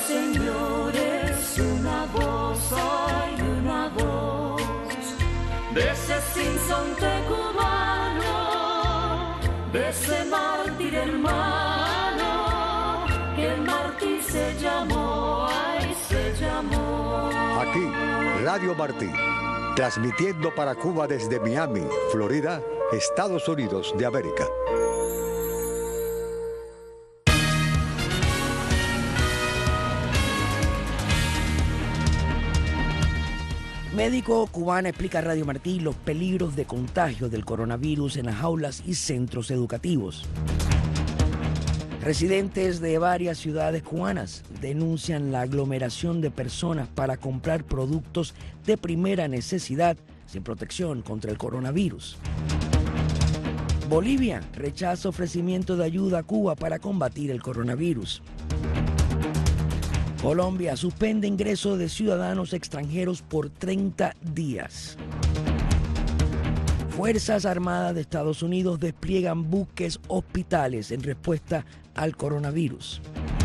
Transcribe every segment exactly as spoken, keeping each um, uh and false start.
señores, una voz, hay una voz de ese sinsonte cubano, de ese mártir hermano, que el mártir se llamó, ay, se llamó. Aquí, Radio Martí, transmitiendo para Cuba desde Miami, Florida, Estados Unidos de América. Médico cubana explica a Radio Martí los peligros de contagio del coronavirus en las aulas y centros educativos. Residentes de varias ciudades cubanas denuncian la aglomeración de personas para comprar productos de primera necesidad sin protección contra el coronavirus. Bolivia rechaza ofrecimiento de ayuda a Cuba para combatir el coronavirus. Colombia suspende ingreso de ciudadanos extranjeros por treinta días. Fuerzas Armadas de Estados Unidos despliegan buques hospitales en respuesta al coronavirus.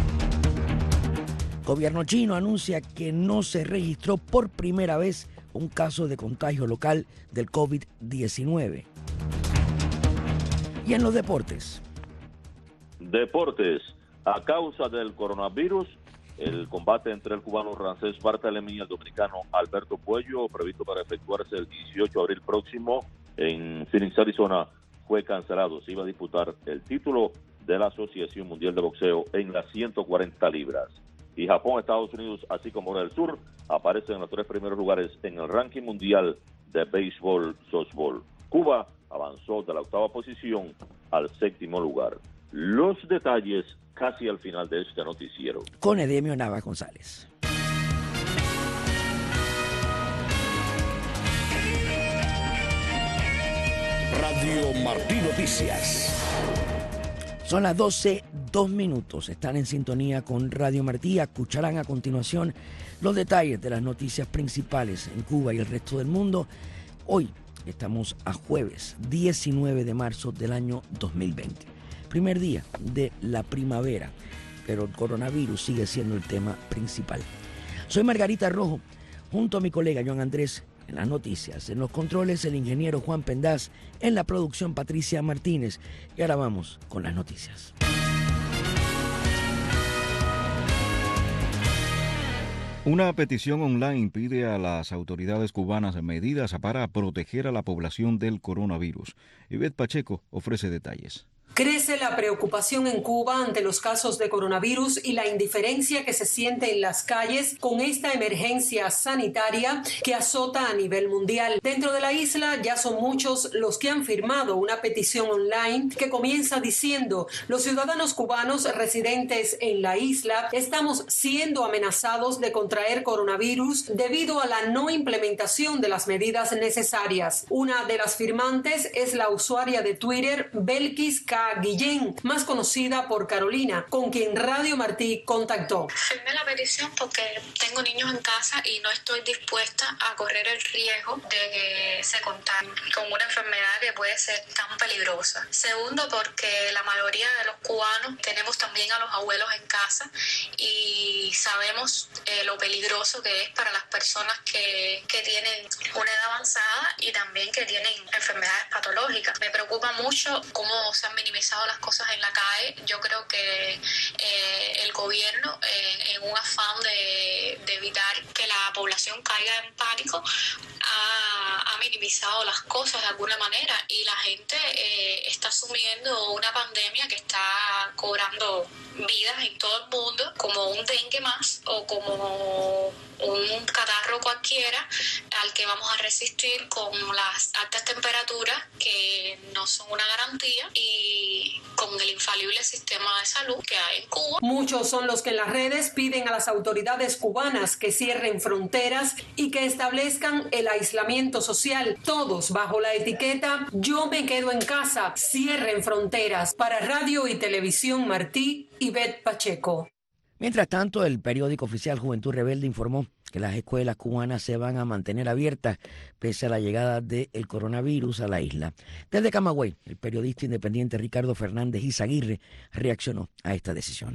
Gobierno chino anuncia que no se registró por primera vez un caso de contagio local del COVID diecinueve. Y en los deportes. Deportes. A causa del coronavirus, el combate entre el cubano Rancés Bartolomé y el dominicano Alberto Puello, previsto para efectuarse el dieciocho de abril próximo en Phoenix, Arizona, fue cancelado. Se iba a disputar el título de la Asociación Mundial de Boxeo en las ciento cuarenta libras. Y Japón, Estados Unidos, así como Corea del Sur, aparecen en los tres primeros lugares en el ranking mundial de béisbol softball. Cuba avanzó de la octava posición al séptimo lugar. Los detalles casi al final de este noticiero. Con Edemio Nava González. Radio Martí Noticias. Son las doce, dos minutos. Están en sintonía con Radio Martí. Escucharán a continuación los detalles de las noticias principales en Cuba y el resto del mundo. Hoy estamos a jueves diecinueve de marzo del año dos mil veinte. Primer día de la primavera, pero el coronavirus sigue siendo el tema principal. Soy Margarita Rojo, junto a mi colega Joan Andrés en las noticias, en los controles el ingeniero Juan Pendaz, en la producción Patricia Martínez. Y ahora vamos con las noticias. Una petición online pide a las autoridades cubanas medidas para proteger a la población del coronavirus. Ivette Pacheco ofrece detalles. Crece la preocupación en Cuba ante los casos de coronavirus y la indiferencia que se siente en las calles con esta emergencia sanitaria que azota a nivel mundial. Dentro de la isla ya son muchos los que han firmado una petición online que comienza diciendo: los ciudadanos cubanos residentes en la isla estamos siendo amenazados de contraer coronavirus debido a la no implementación de las medidas necesarias. Una de las firmantes es la usuaria de Twitter Belkis K. Guillén, más conocida por Carolina, con quien Radio Martí contactó. Firmé la petición porque tengo niños en casa y no estoy dispuesta a correr el riesgo de que se contagien con una enfermedad que puede ser tan peligrosa. Segundo, porque la mayoría de los cubanos tenemos también a los abuelos en casa y sabemos eh, lo peligroso que es para las personas que, que tienen una edad avanzada y también que tienen enfermedades patológicas. Me preocupa mucho cómo se han minimizado las cosas en la calle. Yo creo que eh, el gobierno, eh, en un afán de, de evitar que la población caiga en pánico, ha, ha minimizado las cosas de alguna manera y la gente eh, está asumiendo una pandemia que está cobrando vidas en todo el mundo como un dengue más o como un catarro cualquiera al que vamos a resistir con las altas temperaturas que no son una garantía y con el infalible sistema de salud que hay en Cuba. Muchos son los que en las redes piden a las autoridades cubanas que cierren fronteras y que establezcan el aislamiento social, todos bajo la etiqueta "yo me quedo en casa, cierren fronteras". Para Radio y Televisión Martí, Ivette Pacheco. Mientras tanto, el periódico oficial Juventud Rebelde informó que las escuelas cubanas se van a mantener abiertas pese a la llegada del coronavirus a la isla. Desde Camagüey, el periodista independiente Ricardo Fernández Izaguirre reaccionó a esta decisión.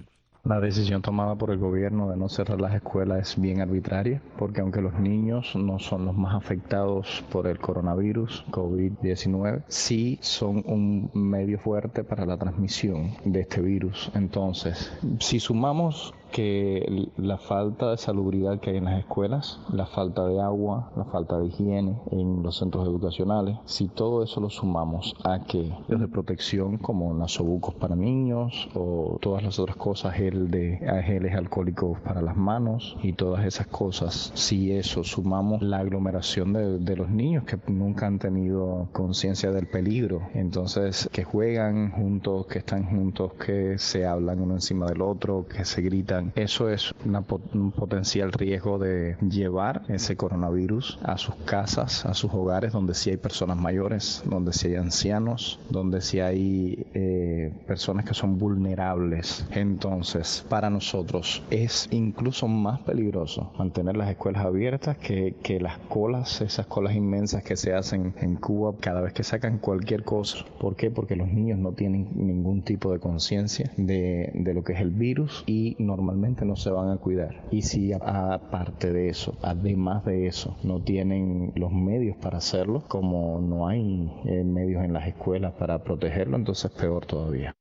La decisión tomada por el gobierno de no cerrar las escuelas es bien arbitraria, porque aunque los niños no son los más afectados por el coronavirus COVID diecinueve, sí son un medio fuerte para la transmisión de este virus. Entonces, si sumamos que la falta de salubridad que hay en las escuelas, la falta de agua, la falta de higiene en los centros educacionales, si todo eso lo sumamos a que los de protección como nasobucos para niños o todas las otras cosas, gel de geles alcohólicos para las manos y todas esas cosas, si eso sumamos la aglomeración de, de los niños que nunca han tenido conciencia del peligro, entonces que juegan juntos, que están juntos, que se hablan uno encima del otro, que se gritan, eso es una, un potencial riesgo de llevar ese coronavirus a sus casas, a sus hogares, donde sí hay personas mayores, donde sí hay ancianos, donde sí hay eh, personas que son vulnerables. Entonces, para nosotros es incluso más peligroso mantener las escuelas abiertas que, que las colas, esas colas inmensas que se hacen en Cuba cada vez que sacan cualquier cosa. ¿Por qué? Porque los niños no tienen ningún tipo de conciencia de, de lo que es el virus y normalmente no se van a cuidar. Y si aparte de eso, además de eso, no tienen los medios para hacerlo, como no hay eh, medios en las escuelas para protegerlo, entonces peor todavía.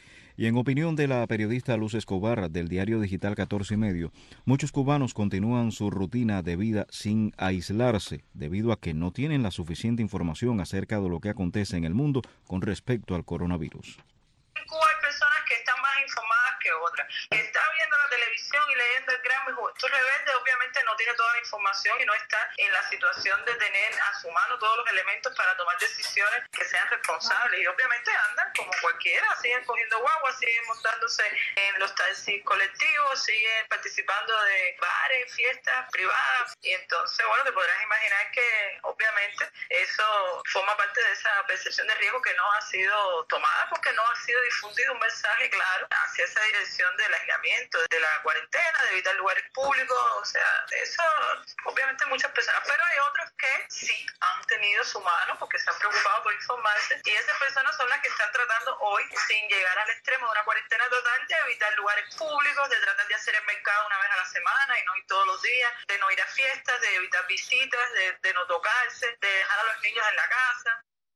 Y en opinión de la periodista Luz Escobar del diario digital catorce y medio, muchos cubanos continúan su rutina de vida sin aislarse, debido a que no tienen la suficiente información acerca de lo que acontece en el mundo con respecto al coronavirus. En Cuba hay personas que están más informadas que otras. Está viendo la televisión y leyendo el Gran Juventud Rebelde, obviamente no tiene toda la información y no está en la situación de tener a su mano todos los elementos para tomar decisiones que sean responsables. Y obviamente andan como cualquiera, siguen cogiendo guagua, siguen montándose en los taxis colectivos, siguen participando de bares, fiestas privadas. Y entonces, bueno, te podrás imaginar que obviamente eso forma parte de esa percepción de riesgo que no ha sido tomada porque no ha sido difundido un mensaje claro hacia esa dirección del aislamiento, de la cuarentena, de evitar lugares públicos. O sea, eso obviamente muchas personas, pero hay otros que sí han tenido su mano porque se han preocupado por informarse y esas personas son las que están tratando hoy, sin llegar al extremo de una cuarentena total, de evitar lugares públicos, de tratar de hacer el mercado una vez a la semana y no ir todos los días, de no ir a fiestas, de evitar visitas, de, de no tocarse, de dejar a los niños en la casa.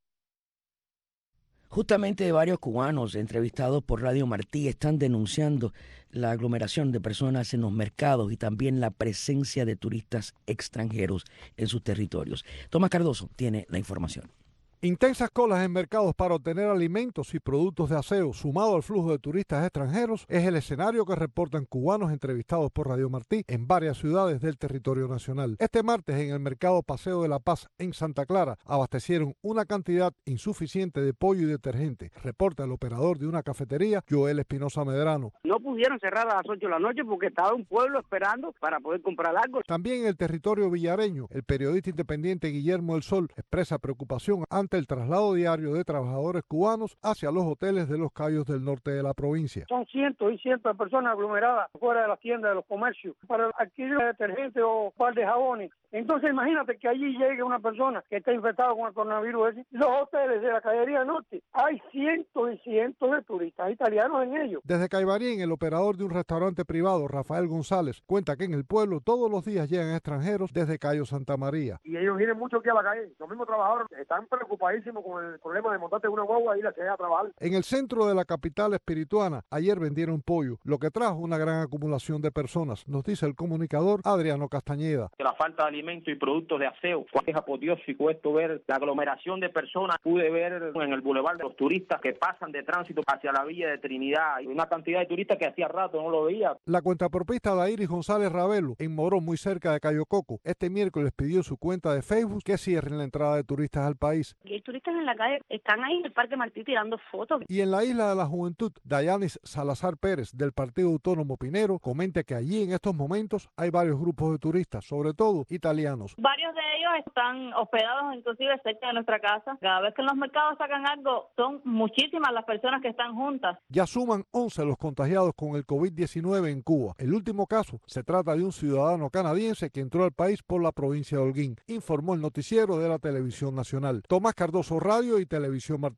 Justamente varios cubanos entrevistados por Radio Martí están denunciando la aglomeración de personas en los mercados y también la presencia de turistas extranjeros en sus territorios. Tomás Cardoso tiene la información. Intensas colas en mercados para obtener alimentos y productos de aseo, sumado al flujo de turistas extranjeros, es el escenario que reportan cubanos entrevistados por Radio Martí en varias ciudades del territorio nacional. Este martes, en el mercado Paseo de la Paz en Santa Clara, abastecieron una cantidad insuficiente de pollo y detergente, reporta el operador de una cafetería, Joel Espinosa Medrano. No pudieron cerrar a las ocho de la noche porque estaba un pueblo esperando para poder comprar algo. También en el territorio villareño, el periodista independiente Guillermo El Sol expresa preocupación ante el traslado diario de trabajadores cubanos hacia los hoteles de los Cayos del norte de la provincia. Son cientos y cientos de personas aglomeradas fuera de las tiendas de los comercios para adquirir detergente o un par de jabones. Entonces imagínate que allí llegue una persona que está infectada con el coronavirus ese. Los hoteles de la Cayería Norte, hay cientos y cientos de turistas italianos en ellos. Desde Caibarín, el operador de un restaurante privado, Rafael González, cuenta que en el pueblo todos los días llegan extranjeros desde Cayo Santa María. Y ellos vienen mucho aquí a la calle. Los mismos trabajadores están preocupadísimos con el problema de montarte una guagua y ir a trabajar. En el centro de la capital espirituana, ayer vendieron pollo, lo que trajo una gran acumulación de personas, nos dice el comunicador Adriano Castañeda. La falta de alimentos y productos de aseo, es apoteósico esto, ver la aglomeración de personas. Pude ver en el bulevar de los turistas que pasan de tránsito hacia la Villa de Trinidad, y una cantidad de turistas que hacía rato no lo veía. La cuentapropista Dairis González Ravelo, en Morón, muy cerca de Cayo Coco, este miércoles pidió en su cuenta de Facebook que cierren la entrada de turistas al país. Y hay turistas en la calle, están ahí en el Parque Martí tirando fotos. Y en la Isla de la Juventud, Dayanis Salazar Pérez, del Partido Autónomo Pinero, comenta que allí en estos momentos hay varios grupos de turistas, sobre todo italianos. Varios de ellos están hospedados inclusive cerca de nuestra casa. Cada vez que en los mercados sacan algo, son muchísimas las personas que están juntas. Ya suman once los contagiados con el COVID diecinueve en Cuba. El último caso se trata de un ciudadano canadiense que entró al país por la provincia de Holguín, informó el noticiero de la Televisión Nacional. Tomás Cardoso, Radio y Televisión Martí.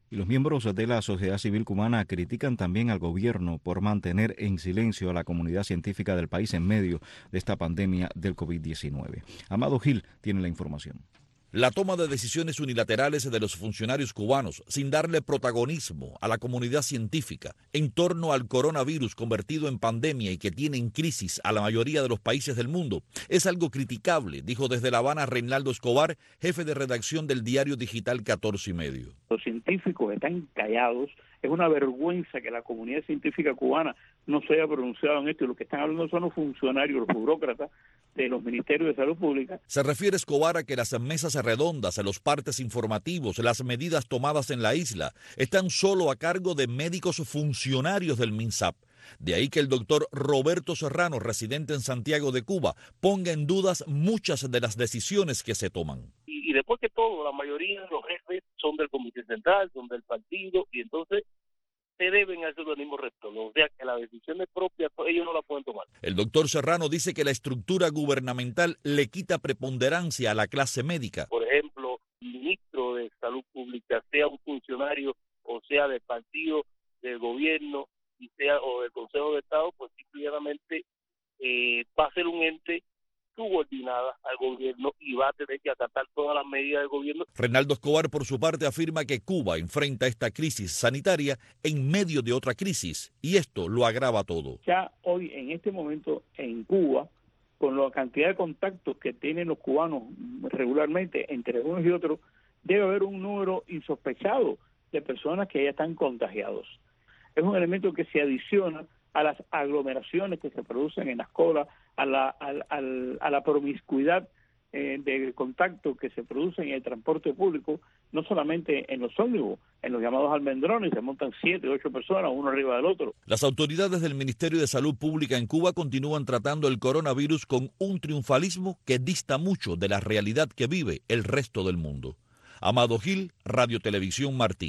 Y los miembros de la sociedad civil cubana critican también al gobierno por mantener en silencio a la comunidad científica del país en medio de esta pandemia del COVID diecinueve. Amado Gil tiene la información. La toma de decisiones unilaterales de los funcionarios cubanos sin darle protagonismo a la comunidad científica en torno al coronavirus convertido en pandemia y que tiene en crisis a la mayoría de los países del mundo es algo criticable, dijo desde La Habana Reinaldo Escobar, jefe de redacción del diario digital catorce y medio. Los científicos están callados. Es una vergüenza que la comunidad científica cubana no se haya pronunciado en esto, y lo que están hablando son los funcionarios, los burócratas de los ministerios de salud pública. Se refiere Escobar a que las mesas redondas, los partes informativos, las medidas tomadas en la isla están solo a cargo de médicos funcionarios del MINSAP. De ahí que el doctor Roberto Serrano, residente en Santiago de Cuba, ponga en dudas muchas de las decisiones que se toman. Y, y después que todo, la mayoría de los jefes son del Comité Central, son del partido, y entonces se deben a ese organismo rector. O sea, que las decisiones propias ellos no las pueden tomar. El doctor Serrano dice que la estructura gubernamental le quita preponderancia a la clase médica. Por ejemplo, el ministro de Salud Pública, sea un funcionario o sea del partido, del gobierno, y sea o del Consejo de Estado, pues simplemente eh, va a ser un ente subordinada al gobierno y va a tener que acatar todas las medidas del gobierno. Reinaldo Escobar, por su parte, afirma que Cuba enfrenta esta crisis sanitaria en medio de otra crisis, y esto lo agrava todo. Ya hoy, en este momento, en Cuba, con la cantidad de contactos que tienen los cubanos regularmente entre unos y otros, debe haber un número insospechado de personas que ya están contagiados. Es un elemento que se adiciona a las aglomeraciones que se producen en las colas, a la, a, a, a la promiscuidad eh, de contacto que se produce en el transporte público, no solamente en los ómnibus, en los llamados almendrones, se montan siete, ocho personas, uno arriba del otro. Las autoridades del Ministerio de Salud Pública en Cuba continúan tratando el coronavirus con un triunfalismo que dista mucho de la realidad que vive el resto del mundo. Amado Gil, Radio Televisión Martí.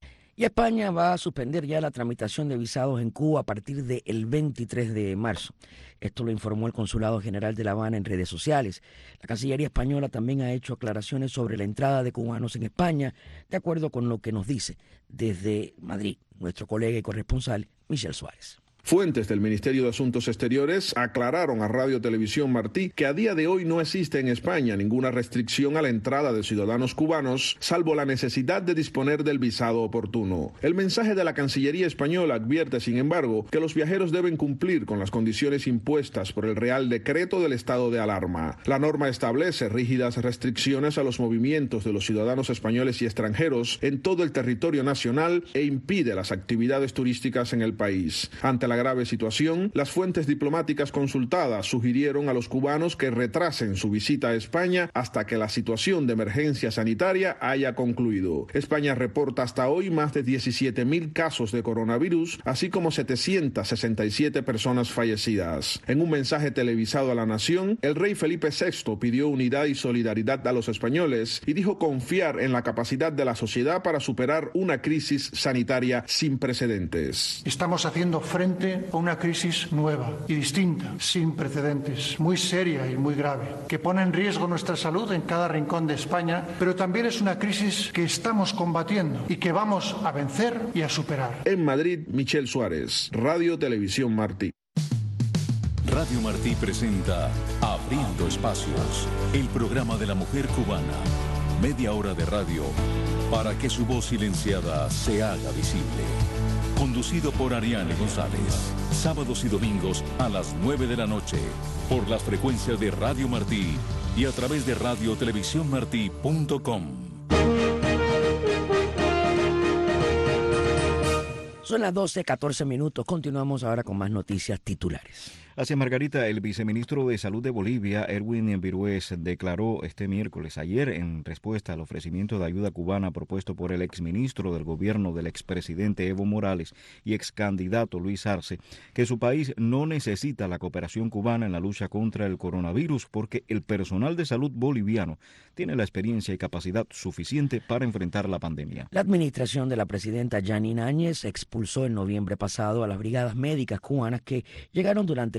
Y España va a suspender ya la tramitación de visados en Cuba a partir del veintitrés de marzo. Esto lo informó el Consulado General de La Habana en redes sociales. La Cancillería española también ha hecho aclaraciones sobre la entrada de cubanos en España, de acuerdo con lo que nos dice desde Madrid nuestro colega y corresponsal Michel Suárez. Fuentes del Ministerio de Asuntos Exteriores aclararon a Radio Televisión Martí que a día de hoy no existe en España ninguna restricción a la entrada de ciudadanos cubanos, salvo la necesidad de disponer del visado oportuno. El mensaje de la Cancillería española advierte, sin embargo, que los viajeros deben cumplir con las condiciones impuestas por el Real Decreto del estado de alarma. La norma establece rígidas restricciones a los movimientos de los ciudadanos españoles y extranjeros en todo el territorio nacional e impide las actividades turísticas en el país. Ante la La grave situación, las fuentes diplomáticas consultadas sugirieron a los cubanos que retrasen su visita a España hasta que la situación de emergencia sanitaria haya concluido. España reporta hasta hoy más de diecisiete mil casos de coronavirus, así como setecientas sesenta y siete personas fallecidas. En un mensaje televisado a la nación, el rey Felipe sexto pidió unidad y solidaridad a los españoles y dijo confiar en la capacidad de la sociedad para superar una crisis sanitaria sin precedentes. Estamos haciendo frente a una crisis nueva y distinta, sin precedentes, muy seria y muy grave, que pone en riesgo nuestra salud en cada rincón de España, pero también es una crisis que estamos combatiendo y que vamos a vencer y a superar. En Madrid, Michel Suárez, Radio Televisión Martí. Radio Martí presenta Abriendo Espacios, el programa de la mujer cubana. Media hora de radio para que su voz silenciada se haga visible. Conducido por Ariane González. Sábados y domingos a las nueve de la noche. Por las frecuencias de Radio Martí y a través de radio televisión martí punto com. Son las doce, catorce minutos. Continuamos ahora con más noticias titulares. Hacia Margarita, el viceministro de Salud de Bolivia, Erwin Virués, declaró este miércoles, ayer, en respuesta al ofrecimiento de ayuda cubana propuesto por el exministro del gobierno del expresidente Evo Morales y excandidato Luis Arce, que su país no necesita la cooperación cubana en la lucha contra el coronavirus porque el personal de salud boliviano tiene la experiencia y capacidad suficiente para enfrentar la pandemia. La administración de la presidenta Janine Áñez expulsó en noviembre pasado a las brigadas médicas cubanas que llegaron durante el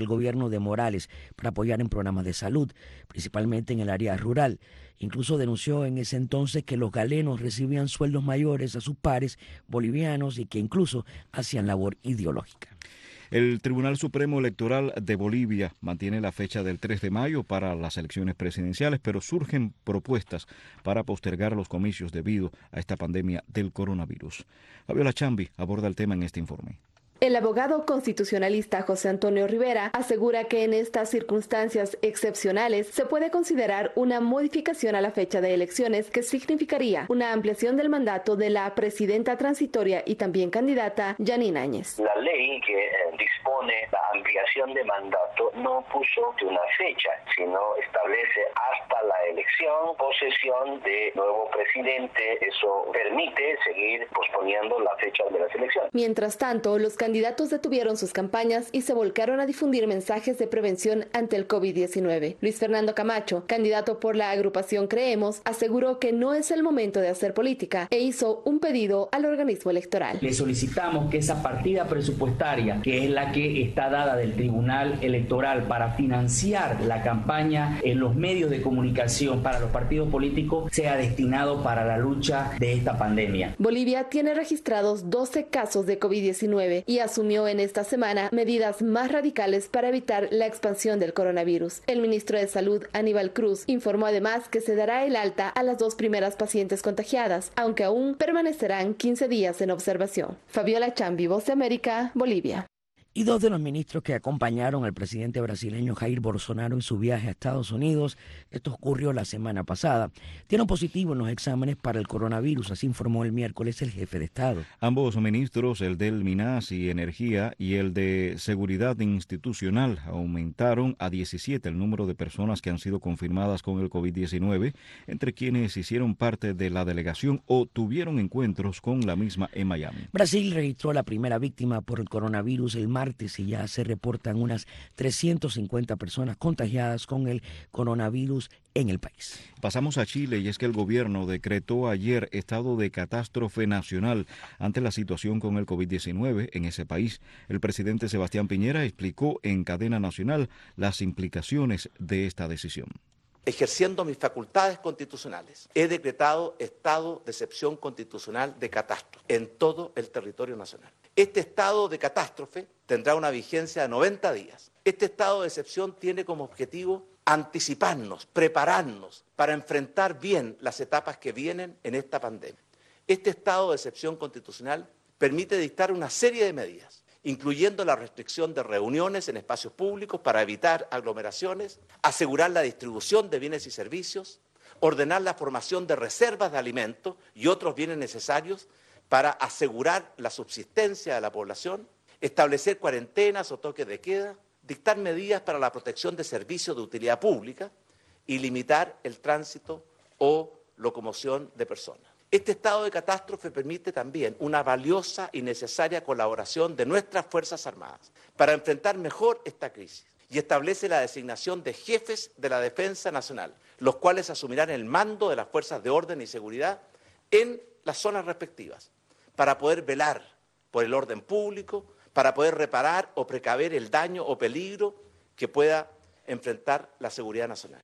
del gobierno de Morales para apoyar en programas de salud, principalmente en el área rural. Incluso denunció en ese entonces que los galenos recibían sueldos mayores a sus pares bolivianos y que incluso hacían labor ideológica. El Tribunal Supremo Electoral de Bolivia mantiene la fecha del tres de mayo para las elecciones presidenciales, pero surgen propuestas para postergar los comicios debido a esta pandemia del coronavirus. Fabiola Chambi aborda el tema en este informe. El abogado constitucionalista José Antonio Rivera asegura que en estas circunstancias excepcionales se puede considerar una modificación a la fecha de elecciones que significaría una ampliación del mandato de la presidenta transitoria y también candidata Yanine Áñez. La ley que eh, dispone la ampliación de mandato no puso una fecha, sino establece hasta la elección, posesión de nuevo presidente. Eso permite seguir posponiendo la fecha de las elecciones. Mientras tanto, los candidatos detuvieron sus campañas y se volcaron a difundir mensajes de prevención ante el COVID diecinueve. Luis Fernando Camacho, candidato por la agrupación Creemos, aseguró que no es el momento de hacer política e hizo un pedido al organismo electoral. Le solicitamos que esa partida presupuestaria, que es la que está dada del Tribunal Electoral para financiar la campaña en los medios de comunicación para los partidos políticos, sea destinado para la lucha de esta pandemia. Bolivia tiene registrados doce casos de COVID diecinueve y asumió en esta semana medidas más radicales para evitar la expansión del coronavirus. El ministro de Salud, Aníbal Cruz, informó además que se dará el alta a las dos primeras pacientes contagiadas, aunque aún permanecerán quince días en observación. Fabiola Chambi, Voz de América, Bolivia. Y dos de los ministros que acompañaron al presidente brasileño Jair Bolsonaro en su viaje a Estados Unidos, esto ocurrió la semana pasada, dieron positivo en los exámenes para el coronavirus, así informó el miércoles el jefe de Estado. Ambos ministros, el del Minas y Energía y el de Seguridad Institucional, aumentaron a diecisiete el número de personas que han sido confirmadas con el COVID diecinueve, entre quienes hicieron parte de la delegación o tuvieron encuentros con la misma en Miami. Brasil registró la primera víctima por el coronavirus el martes y ya se reportan unas trescientas cincuenta personas contagiadas con el coronavirus en el país. Pasamos a Chile y es que el gobierno decretó ayer estado de catástrofe nacional ante la situación con el COVID diecinueve en ese país. El presidente Sebastián Piñera explicó en cadena nacional las implicaciones de esta decisión. Ejerciendo mis facultades constitucionales, he decretado estado de excepción constitucional de catástrofe en todo el territorio nacional. Este estado de catástrofe tendrá una vigencia de noventa días. Este estado de excepción tiene como objetivo anticiparnos, prepararnos para enfrentar bien las etapas que vienen en esta pandemia. Este estado de excepción constitucional permite dictar una serie de medidas, incluyendo la restricción de reuniones en espacios públicos para evitar aglomeraciones, asegurar la distribución de bienes y servicios, ordenar la formación de reservas de alimentos y otros bienes necesarios para asegurar la subsistencia de la población, establecer cuarentenas o toques de queda, dictar medidas para la protección de servicios de utilidad pública y limitar el tránsito o locomoción de personas. Este estado de catástrofe permite también una valiosa y necesaria colaboración de nuestras Fuerzas Armadas para enfrentar mejor esta crisis y establece la designación de jefes de la Defensa Nacional, los cuales asumirán el mando de las fuerzas de orden y seguridad en las zonas respectivas para poder velar por el orden público, para poder reparar o precaver el daño o peligro que pueda enfrentar la seguridad nacional.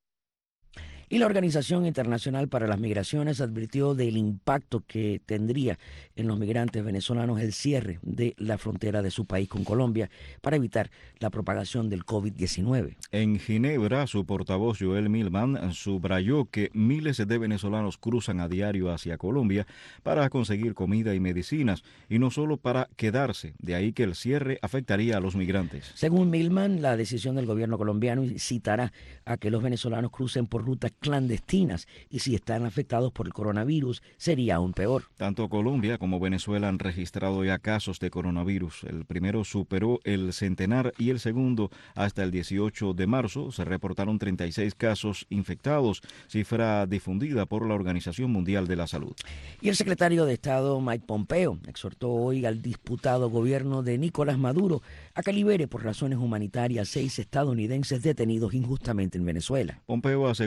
Y la Organización Internacional para las Migraciones advirtió del impacto que tendría en los migrantes venezolanos el cierre de la frontera de su país con Colombia para evitar la propagación del COVID diecinueve. En Ginebra, su portavoz Joel Millman subrayó que miles de venezolanos cruzan a diario hacia Colombia para conseguir comida y medicinas, y no solo para quedarse, de ahí que el cierre afectaría a los migrantes. Según Millman, la decisión del gobierno colombiano incitará a que los venezolanos crucen por rutas clandestinas y si están afectados por el coronavirus sería aún peor. Tanto Colombia como Venezuela han registrado ya casos de coronavirus. El primero superó el centenar y el segundo hasta el dieciocho de marzo se reportaron treinta y seis casos infectados, cifra difundida por la Organización Mundial de la Salud. Y el secretario de Estado Mike Pompeo exhortó hoy al disputado gobierno de Nicolás Maduro a que libere por razones humanitarias seis estadounidenses detenidos injustamente en Venezuela. Pompeo aseguró que su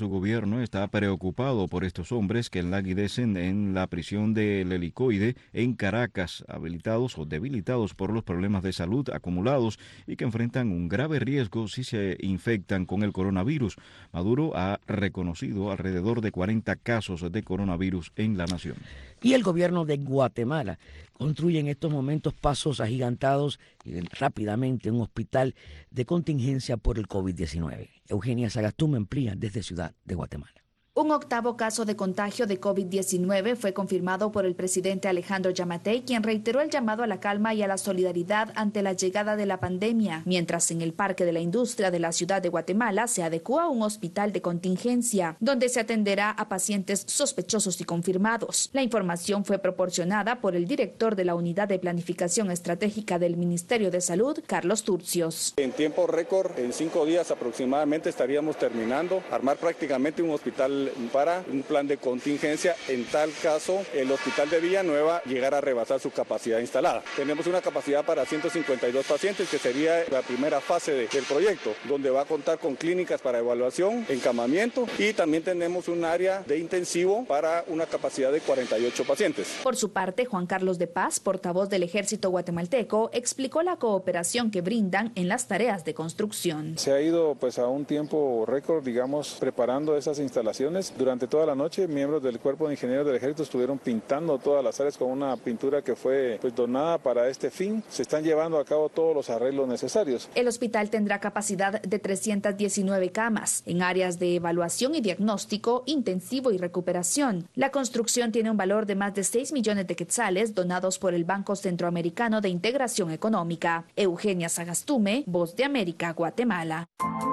su gobierno está preocupado por estos hombres que languidecen en la prisión del Helicoide en Caracas, habilitados o debilitados por los problemas de salud acumulados y que enfrentan un grave riesgo si se infectan con el coronavirus. Maduro ha reconocido alrededor de cuarenta casos de coronavirus en la nación. Y el gobierno de Guatemala construye en estos momentos pasos agigantados y rápidamente un hospital de contingencia por el COVID diecinueve. Eugenia Sagastume amplía desde Ciudad de Guatemala. Un octavo caso de contagio de COVID diecinueve fue confirmado por el presidente Alejandro Yamatei, quien reiteró el llamado a la calma y a la solidaridad ante la llegada de la pandemia, mientras en el Parque de la Industria de la ciudad de Guatemala se adecua un hospital de contingencia, donde se atenderá a pacientes sospechosos y confirmados. La información fue proporcionada por el director de la Unidad de Planificación Estratégica del Ministerio de Salud, Carlos Turcios. En tiempo récord, en cinco días aproximadamente estaríamos terminando, armar prácticamente un hospital para un plan de contingencia en tal caso el hospital de Villanueva llegara a rebasar su capacidad instalada. Tenemos una capacidad para ciento cincuenta y dos pacientes, que sería la primera fase de, del proyecto, donde va a contar con clínicas para evaluación, encamamiento, y también tenemos un área de intensivo para una capacidad de cuarenta y ocho pacientes. Por su parte, Juan Carlos de Paz, portavoz del Ejército Guatemalteco, explicó la cooperación que brindan en las tareas de construcción. Se ha ido pues a un tiempo récord, digamos, preparando esas instalaciones. Durante toda la noche, miembros del Cuerpo de Ingenieros del Ejército estuvieron pintando todas las áreas con una pintura que fue pues, donada para este fin. Se están llevando a cabo todos los arreglos necesarios. El hospital tendrá capacidad de trescientas diecinueve camas en áreas de evaluación y diagnóstico, intensivo y recuperación. La construcción tiene un valor de más de seis millones de quetzales donados por el Banco Centroamericano de Integración Económica. Eugenia Sagastume, Voz de América, Guatemala.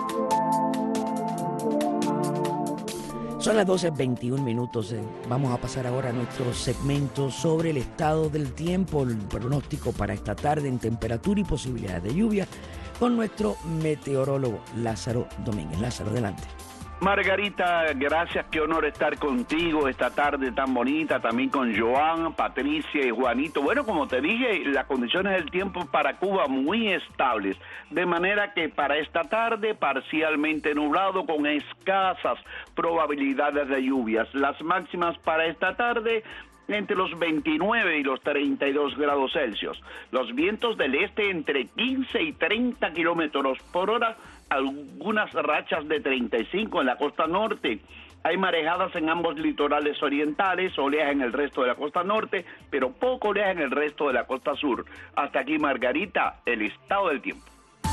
Son las doce veintiún minutos. Vamos a pasar ahora a nuestro segmento sobre el estado del tiempo, el pronóstico para esta tarde en temperatura y posibilidades de lluvia con nuestro meteorólogo Lázaro Domínguez. Lázaro, adelante. Margarita, gracias, qué honor estar contigo esta tarde tan bonita, también con Joan, Patricia y Juanito. Bueno, como te dije, las condiciones del tiempo para Cuba muy estables, de manera que para esta tarde parcialmente nublado con escasas probabilidades de lluvias. Las máximas para esta tarde entre los veintinueve y los treinta y dos grados Celsius. Los vientos del este entre quince y treinta kilómetros por hora, algunas rachas de treinta y cinco en la costa norte. Hay marejadas en ambos litorales orientales, oleaje en el resto de la costa norte, pero poco oleaje en el resto de la costa sur. Hasta aquí, Margarita, el estado del tiempo.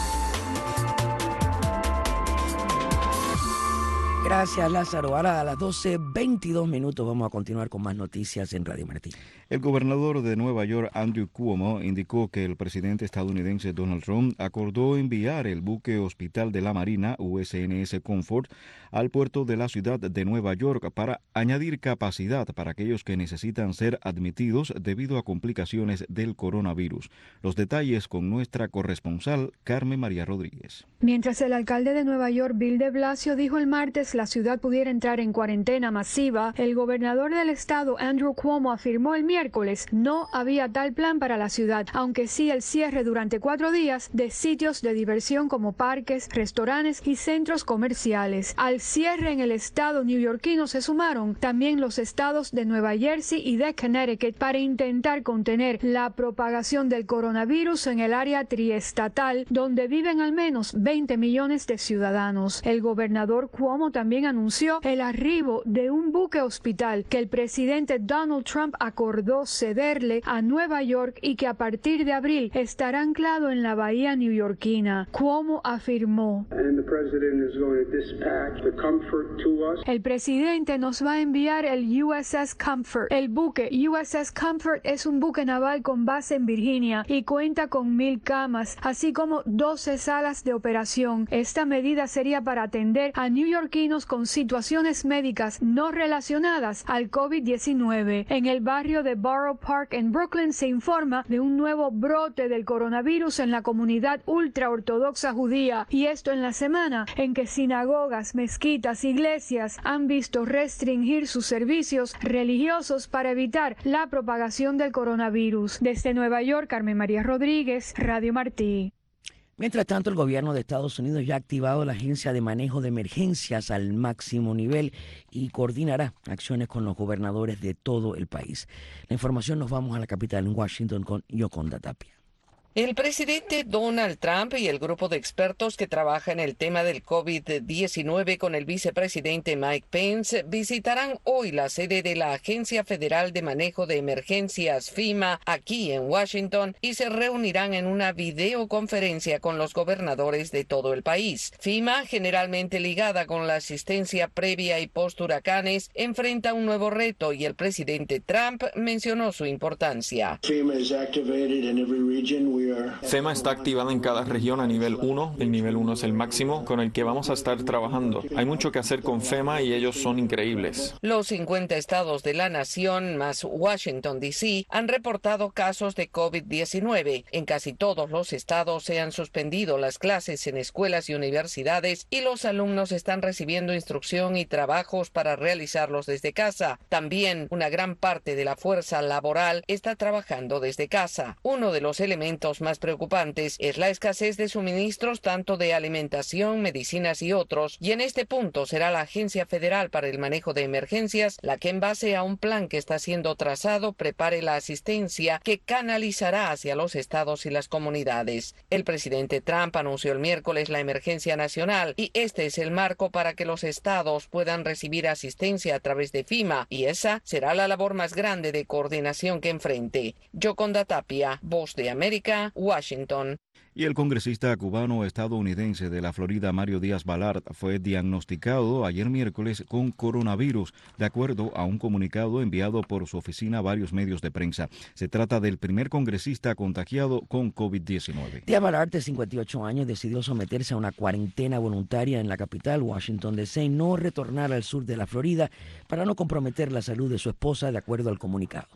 Gracias, Lázaro. Ahora a las doce veintidós minutos vamos a continuar con más noticias en Radio Martí. El gobernador de Nueva York, Andrew Cuomo, indicó que el presidente estadounidense Donald Trump acordó enviar el buque hospital de la Marina U S N S Comfort al puerto de la ciudad de Nueva York para añadir capacidad para aquellos que necesitan ser admitidos debido a complicaciones del coronavirus. Los detalles con nuestra corresponsal Carmen María Rodríguez. Mientras el alcalde de Nueva York, Bill de Blasio, dijo el martes la ciudad pudiera entrar en cuarentena masiva, el gobernador del estado, Andrew Cuomo, afirmó el miércoles no había tal plan para la ciudad, aunque sí el cierre durante cuatro días de sitios de diversión como parques, restaurantes y centros comerciales. Al cierre en el estado neoyorquino se sumaron también los estados de Nueva Jersey y de Connecticut para intentar contener la propagación del coronavirus en el área triestatal, donde viven al menos veinte millones de ciudadanos. El gobernador Cuomo también anunció el arribo de un buque hospital que el presidente Donald Trump acordó cederle a Nueva York y que a partir de abril estará anclado en la bahía neoyorquina. Cuomo afirmó: el presidente nos va a enviar el U S S Comfort. El buque U S S Comfort es un buque naval con base en Virginia y cuenta con mil camas, así como doce salas de operación. Esta medida sería para atender a neoyorquinos con situaciones médicas no relacionadas al COVID diecinueve. En el barrio de Borough Park en Brooklyn se informa de un nuevo brote del coronavirus en la comunidad ultraortodoxa judía, y esto en la semana en que sinagogas, mezquitas, iglesias han visto restringir sus servicios religiosos para evitar la propagación del coronavirus. Desde Nueva York, Carmen María Rodríguez, Radio Martí. Mientras tanto, el gobierno de Estados Unidos ya ha activado la Agencia de Manejo de Emergencias al máximo nivel y coordinará acciones con los gobernadores de todo el país. La información, nos vamos a la capital, en Washington, con Yoconda Tapia. El presidente Donald Trump y el grupo de expertos que trabaja en el tema del COVID diecinueve con el vicepresidente Mike Pence visitarán hoy la sede de la Agencia Federal de Manejo de Emergencias FEMA aquí en Washington y se reunirán en una videoconferencia con los gobernadores de todo el país. FEMA, generalmente ligada con la asistencia previa y post huracanes, enfrenta un nuevo reto y el presidente Trump mencionó su importancia. FEMA is activated in every region. We FEMA está activada en cada región a nivel uno. El nivel uno es el máximo con el que vamos a estar trabajando. Hay mucho que hacer con FEMA y ellos son increíbles. Los cincuenta estados de la nación, más Washington, D C, han reportado casos de COVID diecinueve. En casi todos los estados se han suspendido las clases en escuelas y universidades y los alumnos están recibiendo instrucción y trabajos para realizarlos desde casa. También una gran parte de la fuerza laboral está trabajando desde casa. Uno de los elementos más preocupantes es la escasez de suministros tanto de alimentación, medicinas y otros, y en este punto será la Agencia Federal para el Manejo de Emergencias la que, en base a un plan que está siendo trazado, prepare la asistencia que canalizará hacia los estados y las comunidades. El presidente Trump anunció el miércoles la emergencia nacional y este es el marco para que los estados puedan recibir asistencia a través de FEMA, y esa será la labor más grande de coordinación que enfrente. Yoconda Tapia, Voz de América, Washington. Y el congresista cubano estadounidense de la Florida, Mario Díaz Balart, fue diagnosticado ayer miércoles con coronavirus, de acuerdo a un comunicado enviado por su oficina a varios medios de prensa. Se trata del primer congresista contagiado con COVID diecinueve. Díaz Balart, de cincuenta y ocho años, decidió someterse a una cuarentena voluntaria en la capital, Washington, D C, y no retornar al sur de la Florida para no comprometer la salud de su esposa, de acuerdo al comunicado.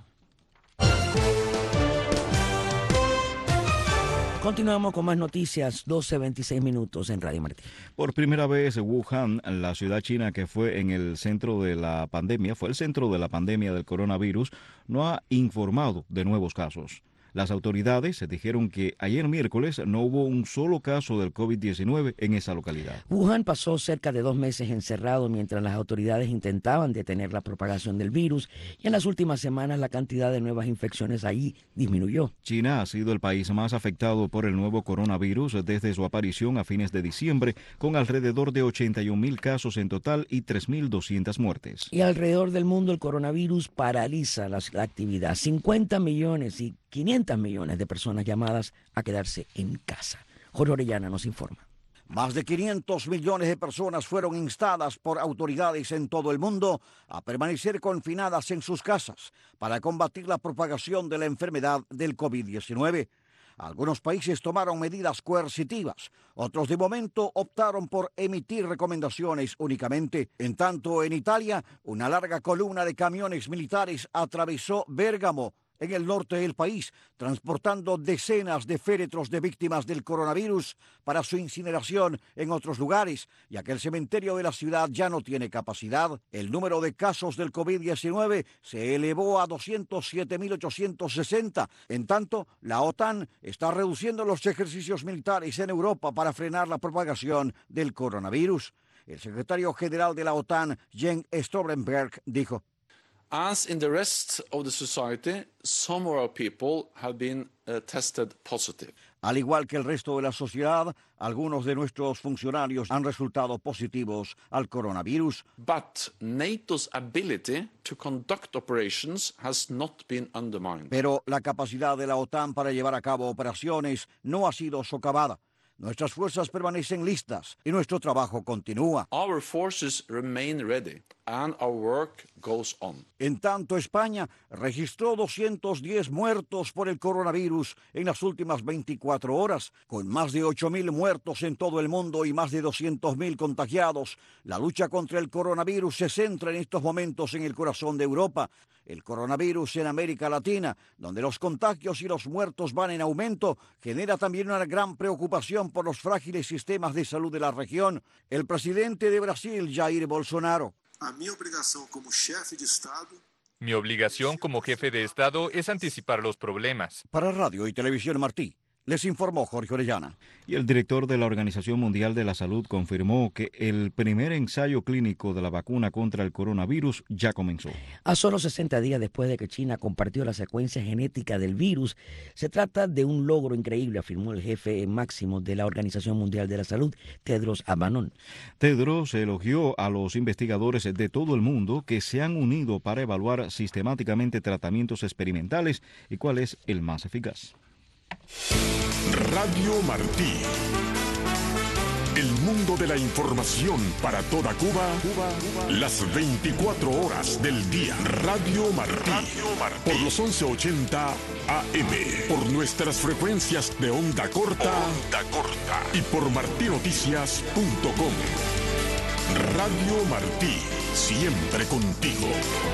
Continuamos con más noticias, doce veintiséis minutos en Radio Martí. Por primera vez, Wuhan, la ciudad china que fue en el centro de la pandemia, fue el centro de la pandemia del coronavirus, no ha informado de nuevos casos. Las autoridades dijeron que ayer miércoles no hubo un solo caso del COVID diecinueve en esa localidad. Wuhan pasó cerca de dos meses encerrado mientras las autoridades intentaban detener la propagación del virus y en las últimas semanas la cantidad de nuevas infecciones allí disminuyó. China ha sido el país más afectado por el nuevo coronavirus desde su aparición a fines de diciembre, con alrededor de ochenta y un mil casos en total y tres mil doscientas muertes. Y alrededor del mundo el coronavirus paraliza la, la actividad. cincuenta millones y quinientos millones de personas llamadas a quedarse en casa. Jorge Orellana nos informa. Más de quinientos millones de personas fueron instadas por autoridades en todo el mundo a permanecer confinadas en sus casas para combatir la propagación de la enfermedad del COVID diecinueve. Algunos países tomaron medidas coercitivas, otros de momento optaron por emitir recomendaciones únicamente. En tanto, en Italia, una larga columna de camiones militares atravesó Bérgamo, en el norte del país, transportando decenas de féretros de víctimas del coronavirus para su incineración en otros lugares, ya que el cementerio de la ciudad ya no tiene capacidad. El número de casos del COVID diecinueve se elevó a doscientos siete mil ochocientos sesenta. En tanto, la OTAN está reduciendo los ejercicios militares en Europa para frenar la propagación del coronavirus. El secretario general de la OTAN, Jens Stoltenberg, dijo: As in the rest of the society, some of our people have been uh, tested positive. Al igual que el resto de la sociedad, algunos de nuestros funcionarios han resultado positivos al coronavirus. But NATO's ability to conduct operations has not been undermined. Pero la capacidad de la OTAN para llevar a cabo operaciones no ha sido socavada. Nuestras fuerzas permanecen listas y nuestro trabajo continúa. Our forces remain ready and our work goes on. En tanto, España registró doscientos diez muertos por el coronavirus en las últimas veinticuatro horas, con más de ocho mil muertos en todo el mundo y más de doscientos mil contagiados. La lucha contra el coronavirus se centra en estos momentos en el corazón de Europa. El coronavirus en América Latina, donde los contagios y los muertos van en aumento, genera también una gran preocupación por los frágiles sistemas de salud de la región. El presidente de Brasil, Jair Bolsonaro: A mi obligación como jefe de Estado. Mi obligación como jefe de Estado es anticipar los problemas. Para Radio y Televisión Martí, Les informó Jorge Orellana. Y el director de la Organización Mundial de la Salud confirmó que el primer ensayo clínico de la vacuna contra el coronavirus ya comenzó. A solo sesenta días después de que China compartió la secuencia genética del virus, se trata de un logro increíble, afirmó el jefe máximo de la Organización Mundial de la Salud, Tedros Adhanom. Tedros elogió a los investigadores de todo el mundo que se han unido para evaluar sistemáticamente tratamientos experimentales y cuál es el más eficaz. Radio Martí. El mundo de la información para toda Cuba, las veinticuatro horas del día. Radio Martí. Radio Martí. Por los once ochenta A M. Por nuestras frecuencias de onda corta. Onda corta. Y por martinoticias punto com. Radio Martí. Siempre contigo.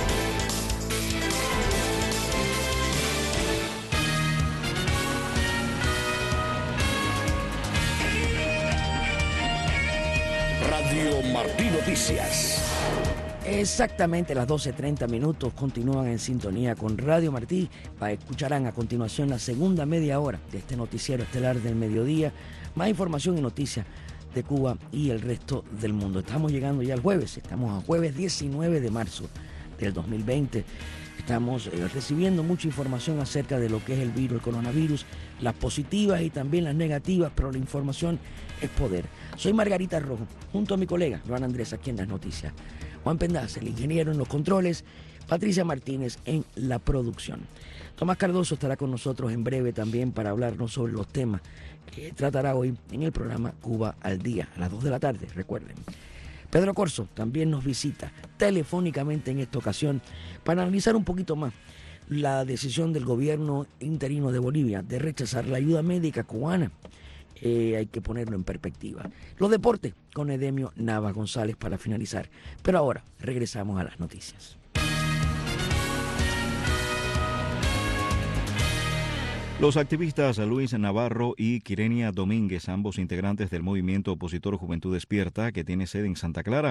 Radio Martí Noticias. Exactamente las doce treinta minutos, continúan en sintonía con Radio Martí. Escucharán a continuación la segunda media hora de este noticiero estelar del mediodía. Más información y noticias de Cuba y el resto del mundo. Estamos llegando ya al jueves, estamos a jueves diecinueve de marzo del dos mil veinte. Estamos eh, recibiendo mucha información acerca de lo que es el virus, el coronavirus, las positivas y también las negativas, pero la información es poder. Soy Margarita Rojo, junto a mi colega Joan Andrés aquí en las noticias. Juan Pendas, el ingeniero en los controles, Patricia Martínez en la producción. Tomás Cardoso estará con nosotros en breve también para hablarnos sobre los temas que tratará hoy en el programa Cuba al Día, a las dos de la tarde, recuerden. Pedro Corso también nos visita telefónicamente en esta ocasión para analizar un poquito más la decisión del gobierno interino de Bolivia de rechazar la ayuda médica cubana. Eh, hay que ponerlo en perspectiva. Los deportes con Edemio Nava González para finalizar. Pero ahora regresamos a las noticias. Los activistas Luis Navarro y Quirenia Domínguez, ambos integrantes del movimiento opositor Juventud Despierta, que tiene sede en Santa Clara,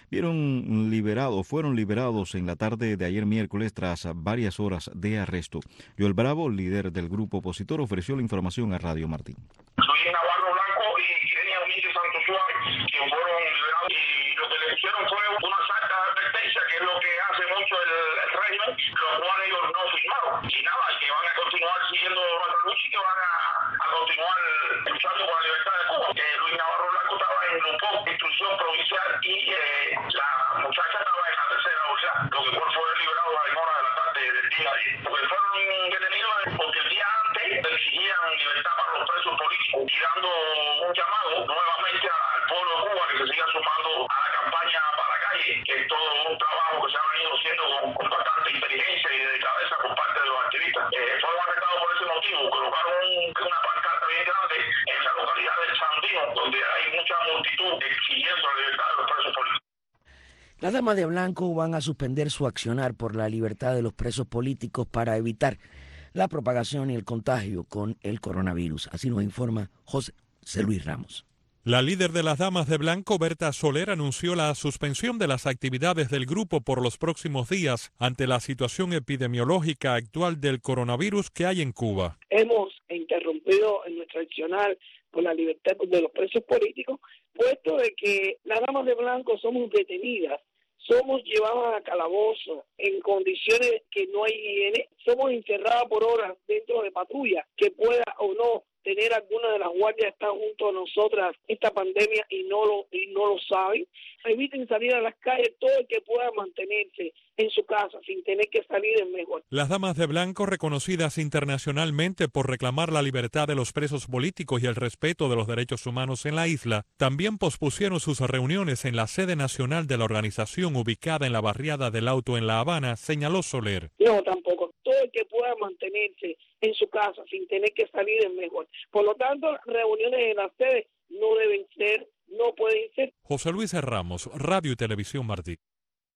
vieron liberado, fueron liberados en la tarde de ayer miércoles tras varias horas de arresto. Joel Bravo, líder del grupo opositor, ofreció la información a Radio Martín. Luis Navarro Blanco y Quirenia Domínguez Santos Suárez, quienes fueron liberados, y lo que les hicieron fue una carta de advertencia, que es lo que hace mucho el, el régimen, lo cual ellos no firmaron. Y nada, que van a continuar siguiendo nuestra lucha y que van a, a continuar luchando por la libertad de Cuba. Eh, Luis Navarro Blanco estaba en un poco de instrucción provincial y eh, la muchacha estaba en la tercera unidad, lo que fue liberado a la hora de la tarde del día de ayer. Porque fueron detenidos porque el día antes exigían libertad para los presos políticos y dando un llamado nuevamente al pueblo de Cuba que se siga sumando a la campaña para la calle, que es todo un trabajo que se ha venido haciendo con, con bastante inteligencia y de cabeza por parte de los activistas. Eh, fueron arrestados por ese motivo, colocaron un, una pancarta bien grande en la localidad del Sandino, donde hay mucha multitud exigiendo la libertad de los presos políticos. Las damas de blanco van a suspender su accionar por la libertad de los presos políticos para evitar la propagación y el contagio con el coronavirus. Así nos informa José Luis Ramos. La líder de las Damas de Blanco, Berta Soler, anunció la suspensión de las actividades del grupo por los próximos días ante la situación epidemiológica actual del coronavirus que hay en Cuba. Hemos interrumpido en nuestro accionar por la libertad de los presos políticos, puesto de que las Damas de Blanco somos detenidas, somos llevadas a calabozo en condiciones que no hay higiene, somos encerradas por horas dentro de patrulla que pueda o no tener alguna de las guardias que están junto a nosotras esta pandemia y no lo y no lo saben. Eviten salir a las calles, todo el que pueda mantenerse en su casa sin tener que salir es mejor. Las Damas de Blanco, reconocidas internacionalmente por reclamar la libertad de los presos políticos y el respeto de los derechos humanos en la isla, también pospusieron sus reuniones en la sede nacional de la organización ubicada en la barriada del Auto en La Habana, señaló Soler. No, tampoco. Todo el que pueda mantenerse en su casa sin tener que salir es mejor. Por lo tanto, reuniones en la sede no deben ser, no pueden ser. José Luis Ramos, Radio y Televisión Martí.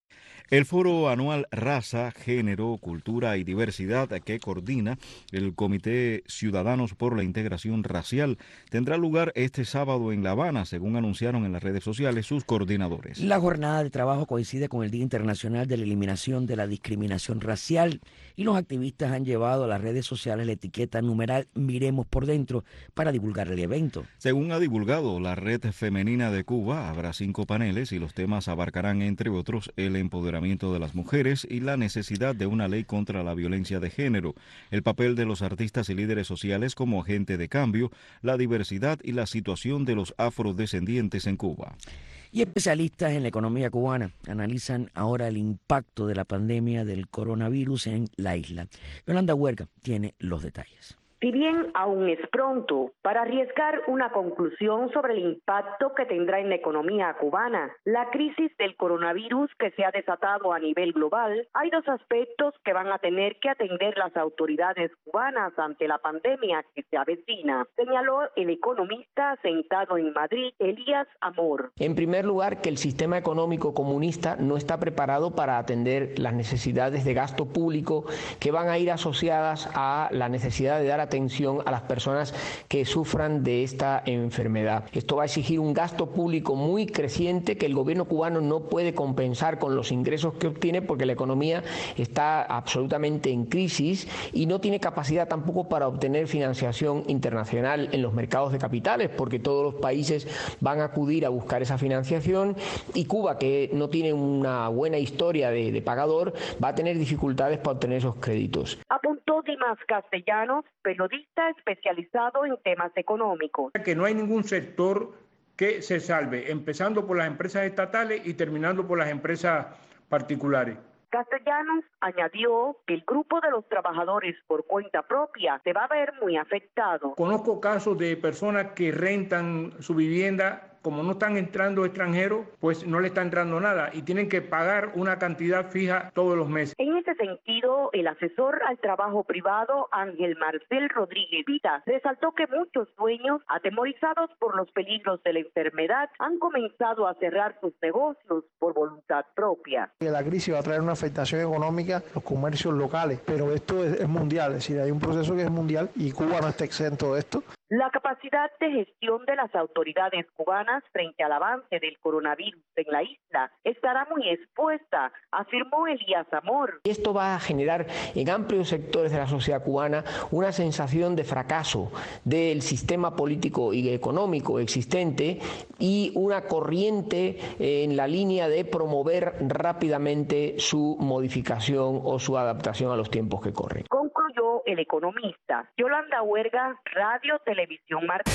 El foro anual Raza, Género, Cultura y Diversidad que coordina el Comité Ciudadanos por la Integración Racial tendrá lugar este sábado en La Habana, según anunciaron en las redes sociales sus coordinadores. La jornada de trabajo coincide con el Día Internacional de la Eliminación de la Discriminación Racial y los activistas han llevado a las redes sociales la etiqueta numeral Miremos por Dentro para divulgar el evento. Según ha divulgado la Red Femenina de Cuba, habrá cinco paneles y los temas abarcarán, entre otros, el empoderamiento de las mujeres y la necesidad de una ley contra la violencia de género, el papel de los artistas y líderes sociales como agente de cambio, la diversidad y la situación de los afrodescendientes en Cuba. Y especialistas en la economía cubana analizan ahora el impacto de la pandemia del coronavirus en la isla. Yolanda Huerga tiene los detalles. Si bien aún es pronto para arriesgar una conclusión sobre el impacto que tendrá en la economía cubana la crisis del coronavirus que se ha desatado a nivel global, hay dos aspectos que van a tener que atender las autoridades cubanas ante la pandemia que se avecina, señaló el economista sentado en Madrid, Elías Amor. En primer lugar, que el sistema económico comunista no está preparado para atender las necesidades de gasto público que van a ir asociadas a la necesidad de dar atención a las personas que sufran de esta enfermedad. Esto va a exigir un gasto público muy creciente que el gobierno cubano no puede compensar con los ingresos que obtiene porque la economía está absolutamente en crisis y no tiene capacidad tampoco para obtener financiación internacional en los mercados de capitales porque todos los países van a acudir a buscar esa financiación y Cuba, que no tiene una buena historia de, de pagador, va a tener dificultades para obtener esos créditos. Apuntó Dimas Castellanos, periodista especializado en temas económicos. Que no hay ningún sector que se salve, empezando por las empresas estatales y terminando por las empresas particulares. Castellanos añadió que el grupo de los trabajadores por cuenta propia se va a ver muy afectado. Conozco casos de personas que rentan su vivienda, como no están entrando extranjeros, pues no le está entrando nada y tienen que pagar una cantidad fija todos los meses. En ese sentido, el asesor al trabajo privado, Ángel Marcel Rodríguez Vita, resaltó que muchos dueños, atemorizados por los peligros de la enfermedad, han comenzado a cerrar sus negocios por voluntad propia. La crisis va a traer una afectación económica a los comercios locales, pero esto es, es mundial, es decir, hay un proceso que es mundial y Cuba no está exento de esto. La capacidad de gestión de las autoridades cubanas frente al avance del coronavirus en la isla estará muy expuesta, afirmó Elías Amor. Esto va a generar en amplios sectores de la sociedad cubana una sensación de fracaso del sistema político y económico existente y una corriente en la línea de promover rápidamente su modificación o su adaptación a los tiempos que corren. Concluyó el economista. Yolanda Huerga, Radio Televisión Martín.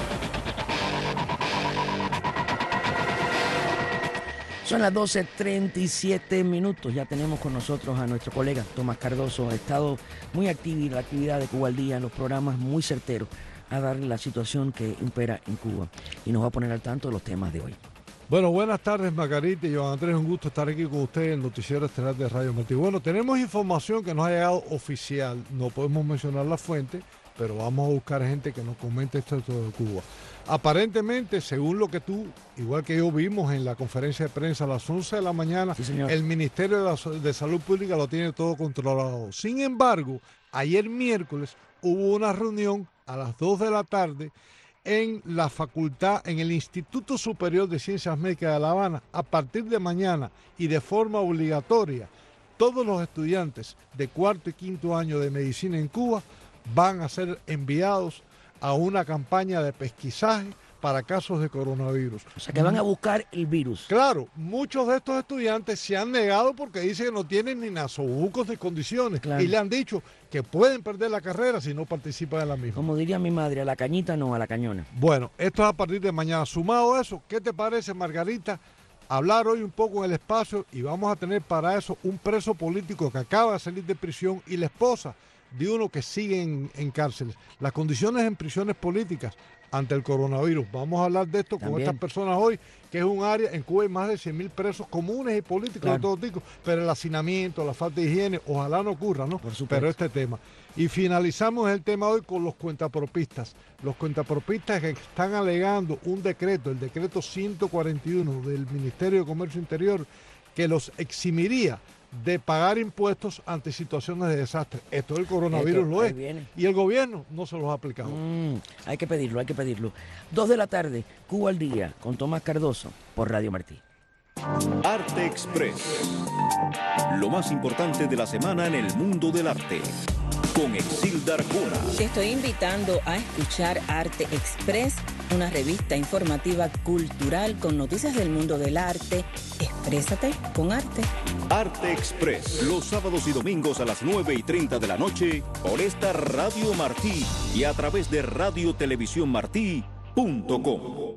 Son las doce treinta y siete minutos. Ya tenemos con nosotros a nuestro colega Tomás Cardoso. Ha estado muy activo en la actividad de Cuba al Día, en los programas muy certeros a darle la situación que impera en Cuba. Y nos va a poner al tanto de los temas de hoy. Bueno, buenas tardes, Margarita y Joan Andrés. Un gusto estar aquí con ustedes en el Noticiero Estelar de Radio Martí. Bueno, tenemos información que nos ha llegado oficial. No podemos mencionar la fuente, pero vamos a buscar gente que nos comente esto de Cuba. Aparentemente, según lo que tú, igual que yo, vimos en la conferencia de prensa a las once de la mañana, sí, el Ministerio de, la, de Salud Pública lo tiene todo controlado. Sin embargo, ayer miércoles hubo una reunión a las dos de la tarde en la facultad, en el Instituto Superior de Ciencias Médicas de La Habana. A partir de mañana y de forma obligatoria, todos los estudiantes de cuarto y quinto año de medicina en Cuba van a ser enviados a una campaña de pesquisaje para casos de coronavirus. O sea, que van a buscar el virus. Claro, muchos de estos estudiantes se han negado porque dicen que no tienen ni nasobucos de condiciones. Claro. Y le han dicho que pueden perder la carrera si no participan en la misma. Como diría mi madre, a la cañita no, a la cañona. Bueno, esto es a partir de mañana. Sumado a eso, ¿qué te parece, Margarita? Hablar hoy un poco en el espacio y vamos a tener para eso un preso político que acaba de salir de prisión y la esposa de uno que sigue en, en cárceles. Las condiciones en prisiones políticas ante el coronavirus. Vamos a hablar de esto También. con estas personas hoy, que es un área, en Cuba hay más de cien mil presos comunes y políticos claro. de todo tipo, pero el hacinamiento, la falta de higiene, ojalá no ocurra, ¿no? Pero este tema. Y finalizamos el tema hoy con los cuentapropistas. Los cuentapropistas que están alegando un decreto, el decreto ciento cuarenta y uno del Ministerio de Comercio Interior, que los eximiría de pagar impuestos ante situaciones de desastre. Esto del coronavirus Esto, lo es. Viene. Y el gobierno no se los ha aplicado. Mm, hay que pedirlo, hay que pedirlo. Dos de la tarde, Cuba al Día, con Tomás Cardoso, por Radio Martí. Arte Express. Lo más importante de la semana en el mundo del arte. Con Exilda Arjona. Te estoy invitando a escuchar Arte Express, una revista informativa cultural con noticias del mundo del arte. Exprésate con arte. Arte Express, los sábados y domingos a las nueve y treinta de la noche por esta Radio Martí y a través de radio televisión martí punto com.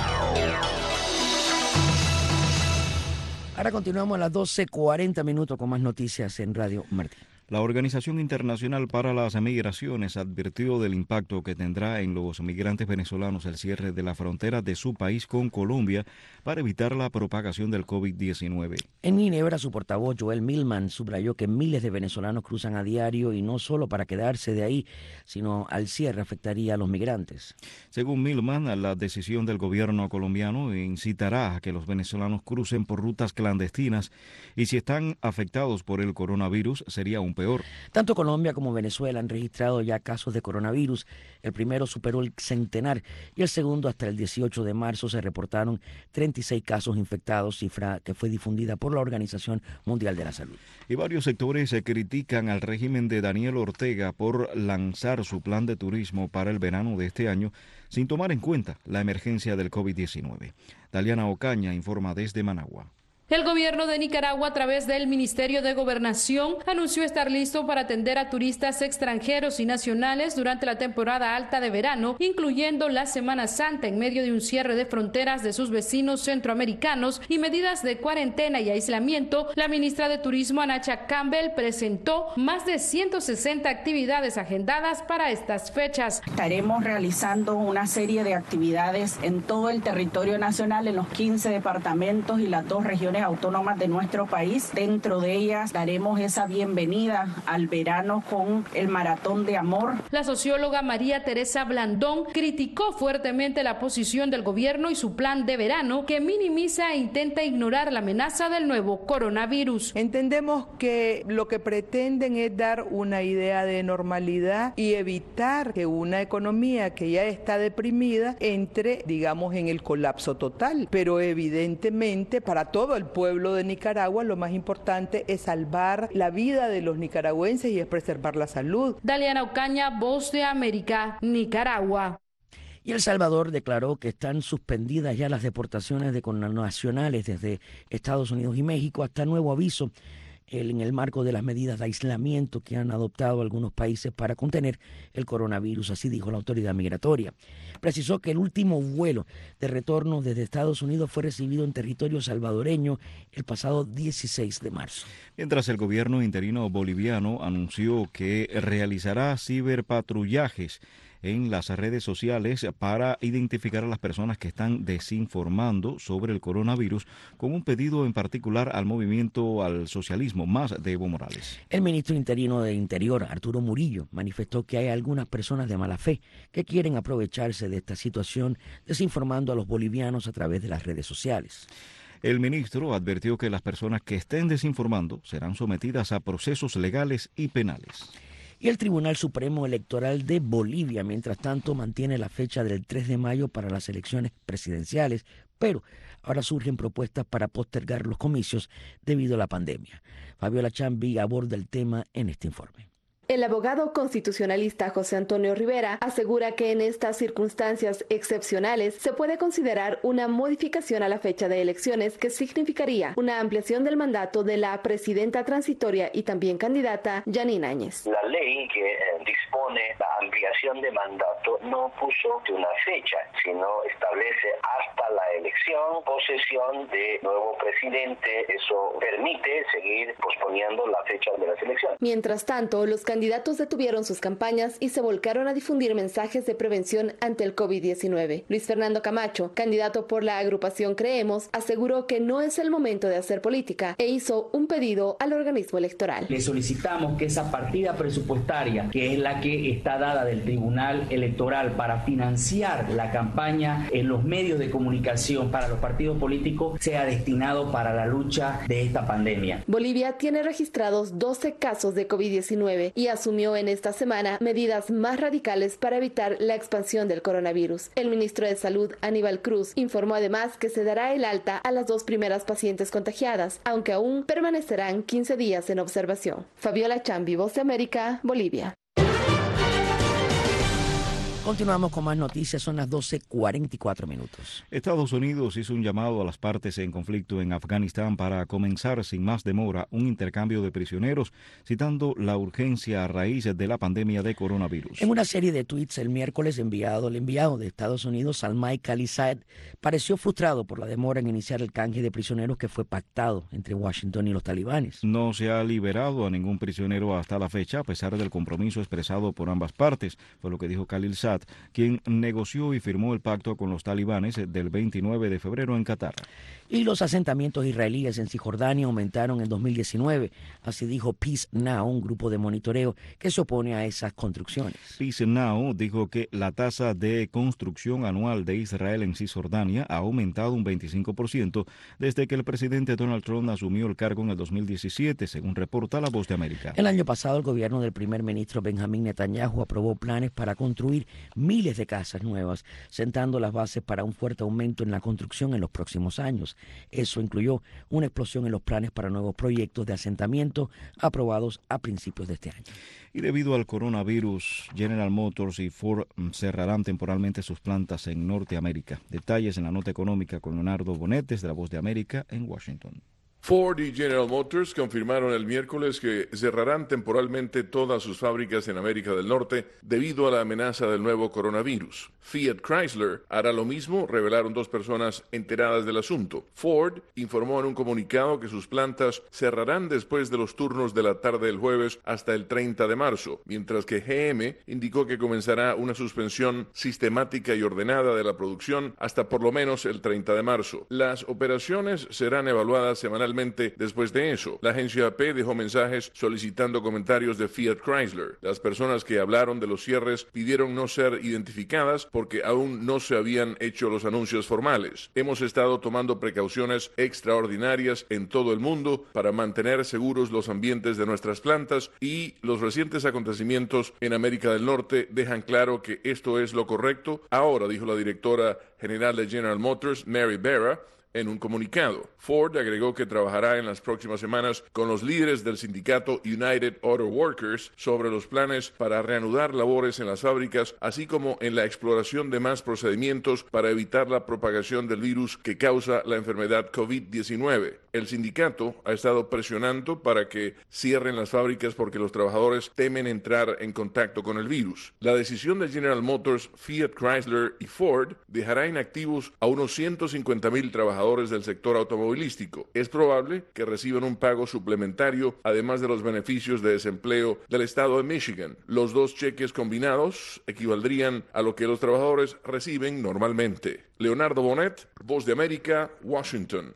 Ahora continuamos a las doce cuarenta minutos con más noticias en Radio Martí. La Organización Internacional para las Migraciones advirtió del impacto que tendrá en los migrantes venezolanos el cierre de la frontera de su país con Colombia para evitar la propagación del COVID diecinueve. En Ginebra, su portavoz Joel Millman subrayó que miles de venezolanos cruzan a diario y no solo para quedarse de ahí, sino al cierre afectaría a los migrantes. Según Millman, la decisión del gobierno colombiano incitará a que los venezolanos crucen por rutas clandestinas y si están afectados por el coronavirus sería un peor. Tanto Colombia como Venezuela han registrado ya casos de coronavirus. El primero superó el centenar y el segundo hasta el dieciocho de marzo se reportaron treinta y seis casos infectados, cifra que fue difundida por la Organización Mundial de la Salud. Y varios sectores se critican al régimen de Daniel Ortega por lanzar su plan de turismo para el verano de este año sin tomar en cuenta la emergencia del COVID diecinueve. Daliana Ocaña informa desde Managua. El gobierno de Nicaragua, a través del Ministerio de Gobernación, anunció estar listo para atender a turistas extranjeros y nacionales durante la temporada alta de verano, incluyendo la Semana Santa, en medio de un cierre de fronteras de sus vecinos centroamericanos y medidas de cuarentena y aislamiento. La ministra de Turismo, Anacha Campbell, presentó más de ciento sesenta actividades agendadas para estas fechas. Estaremos realizando una serie de actividades en todo el territorio nacional, en los quince departamentos y las dos regiones autónomas de nuestro país. Dentro de ellas daremos esa bienvenida al verano con el Maratón de Amor. La socióloga María Teresa Blandón criticó fuertemente la posición del gobierno y su plan de verano, que minimiza e intenta ignorar la amenaza del nuevo coronavirus. Entendemos que lo que pretenden es dar una idea de normalidad y evitar que una economía que ya está deprimida entre, digamos, en el colapso total. Pero evidentemente para todo el pueblo de Nicaragua lo más importante es salvar la vida de los nicaragüenses y es preservar la salud. Daliana Ocaña, Voz de América, Nicaragua. Y El Salvador declaró que están suspendidas ya las deportaciones de connacionales desde Estados Unidos y México hasta nuevo aviso, en el marco de las medidas de aislamiento que han adoptado algunos países para contener el coronavirus, así dijo la autoridad migratoria. Precisó que el último vuelo de retorno desde Estados Unidos fue recibido en territorio salvadoreño el pasado dieciséis de marzo. Mientras el gobierno interino boliviano anunció que realizará ciberpatrullajes en las redes sociales para identificar a las personas que están desinformando sobre el coronavirus, con un pedido en particular al movimiento al socialismo más de Evo Morales. El ministro interino de Interior, Arturo Murillo, manifestó que hay algunas personas de mala fe que quieren aprovecharse de esta situación desinformando a los bolivianos a través de las redes sociales. El ministro advirtió que las personas que estén desinformando serán sometidas a procesos legales y penales. Y el Tribunal Supremo Electoral de Bolivia, mientras tanto, mantiene la fecha del tres de mayo para las elecciones presidenciales, pero ahora surgen propuestas para postergar los comicios debido a la pandemia. Fabiola Chambi aborda el tema en este informe. El abogado constitucionalista José Antonio Rivera asegura que en estas circunstancias excepcionales se puede considerar una modificación a la fecha de elecciones que significaría una ampliación del mandato de la presidenta transitoria y también candidata Yanine Áñez. La ley que eh, dispone la ampliación de mandato no puso una fecha, sino establece hasta la elección, posesión de nuevo presidente. Eso permite seguir posponiendo la fecha de las elecciones. Mientras tanto, los candidatos detuvieron sus campañas y se volcaron a difundir mensajes de prevención ante el COVID diecinueve. Luis Fernando Camacho, candidato por la agrupación Creemos, aseguró que no es el momento de hacer política e hizo un pedido al organismo electoral. Le solicitamos que esa partida presupuestaria, que es la que está dada del Tribunal Electoral para financiar la campaña en los medios de comunicación para los partidos políticos sea destinado para la lucha de esta pandemia. Bolivia tiene registrados doce casos de COVID diecinueve y asumió en esta semana medidas más radicales para evitar la expansión del coronavirus. El ministro de Salud, Aníbal Cruz, informó además que se dará el alta a las dos primeras pacientes contagiadas, aunque aún permanecerán quince días en observación. Fabiola Chambi, Voz de América, Bolivia. Continuamos con más noticias, son las doce cuarenta y cuatro minutos. Estados Unidos hizo un llamado a las partes en conflicto en Afganistán para comenzar sin más demora un intercambio de prisioneros, citando la urgencia a raíz de la pandemia de coronavirus. En una serie de tweets el miércoles enviado, el enviado de Estados Unidos, Zalmay Khalilzad, pareció frustrado por la demora en iniciar el canje de prisioneros que fue pactado entre Washington y los talibanes. No se ha liberado a ningún prisionero hasta la fecha, a pesar del compromiso expresado por ambas partes, fue lo que dijo Khalilzad, quien negoció y firmó el pacto con los talibanes del veintinueve de febrero en Qatar. Y los asentamientos israelíes en Cisjordania aumentaron en dos mil diecinueve, así dijo Peace Now, un grupo de monitoreo que se opone a esas construcciones. Peace Now dijo que la tasa de construcción anual de Israel en Cisjordania ha aumentado un veinticinco por ciento desde que el presidente Donald Trump asumió el cargo en el dos mil diecisiete, según reporta La Voz de América. El año pasado el gobierno del primer ministro Benjamín Netanyahu aprobó planes para construir miles de casas nuevas, sentando las bases para un fuerte aumento en la construcción en los próximos años. Eso incluyó una explosión en los planes para nuevos proyectos de asentamiento aprobados a principios de este año. Y debido al coronavirus, General Motors y Ford cerrarán temporalmente sus plantas en Norteamérica. Detalles en la nota económica con Leonardo Bonet desde La Voz de América en Washington. Ford y General Motors confirmaron el miércoles que cerrarán temporalmente todas sus fábricas en América del Norte debido a la amenaza del nuevo coronavirus. Fiat Chrysler hará lo mismo, revelaron dos personas enteradas del asunto. Ford informó en un comunicado que sus plantas cerrarán después de los turnos de la tarde del jueves hasta el treinta de marzo, mientras que G M indicó que comenzará una suspensión sistemática y ordenada de la producción hasta por lo menos el treinta de marzo. Las operaciones serán evaluadas semanalmente después de eso. La agencia A P dejó mensajes solicitando comentarios de Fiat Chrysler. Las personas que hablaron de los cierres pidieron no ser identificadas porque aún no se habían hecho los anuncios formales. Hemos estado tomando precauciones extraordinarias en todo el mundo para mantener seguros los ambientes de nuestras plantas y los recientes acontecimientos en América del Norte dejan claro que esto es lo correcto. Ahora, dijo la directora general de General Motors, Mary Barra, en un comunicado. Ford agregó que trabajará en las próximas semanas con los líderes del sindicato United Auto Workers sobre los planes para reanudar labores en las fábricas, así como en la exploración de más procedimientos para evitar la propagación del virus que causa la enfermedad COVID diecinueve. El sindicato ha estado presionando para que cierren las fábricas porque los trabajadores temen entrar en contacto con el virus. La decisión de General Motors, Fiat Chrysler y Ford dejará inactivos a unos ciento cincuenta mil trabajadores del sector automovilístico. Es probable que reciban un pago suplementario, además de los beneficios de desempleo del estado de Michigan. Los dos cheques combinados equivaldrían a lo que los trabajadores reciben normalmente. Leonardo Bonet, Voz de América, Washington.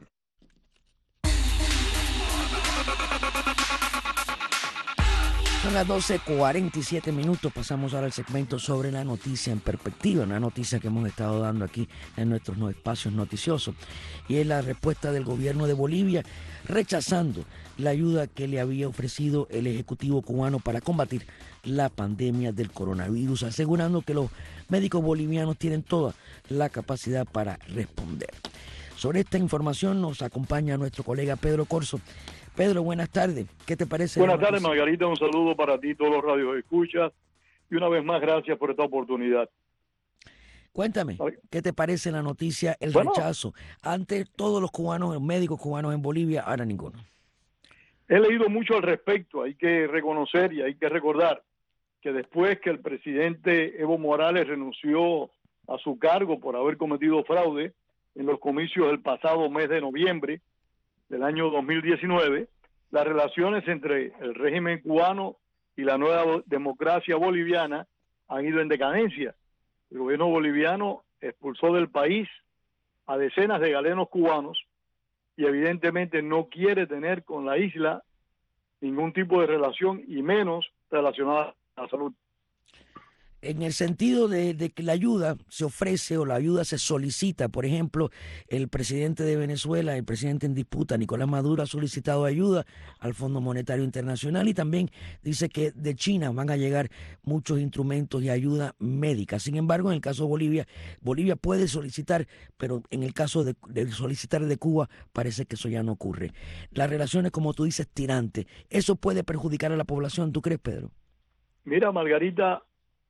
Son las doce cuarenta y siete minutos, pasamos ahora al segmento sobre la noticia en perspectiva, una noticia que hemos estado dando aquí en nuestros espacios noticiosos, y es la respuesta del gobierno de Bolivia rechazando la ayuda que le había ofrecido el Ejecutivo cubano para combatir la pandemia del coronavirus, asegurando que los médicos bolivianos tienen toda la capacidad para responder. Sobre esta información nos acompaña nuestro colega Pedro Corso. Pedro, buenas tardes. ¿Qué te parece? Buenas tardes, Margarita. Un saludo para ti, todos los radios escuchas. Y una vez más, gracias por esta oportunidad. Cuéntame, ¿qué te parece la noticia, el bueno, rechazo? Antes todos los cubanos, los médicos cubanos en Bolivia, ahora ninguno. He leído mucho al respecto. Hay que reconocer y hay que recordar que después que el presidente Evo Morales renunció a su cargo por haber cometido fraude en los comicios del pasado mes de noviembre del año dos mil diecinueve, las relaciones entre el régimen cubano y la nueva democracia boliviana han ido en decadencia. El gobierno boliviano expulsó del país a decenas de galenos cubanos y evidentemente no quiere tener con la isla ningún tipo de relación y menos relacionada a la salud. En el sentido de, de que la ayuda se ofrece o la ayuda se solicita. Por ejemplo, el presidente de Venezuela, el presidente en disputa, Nicolás Maduro, ha solicitado ayuda al Fondo Monetario Internacional y también dice que de China van a llegar muchos instrumentos y ayuda médica. Sin embargo, en el caso de Bolivia, Bolivia puede solicitar, pero en el caso de, de solicitar de Cuba, parece que eso ya no ocurre. Las relaciones, como tú dices, tirantes. ¿Eso puede perjudicar a la población? ¿Tú crees, Pedro? Mira, Margarita,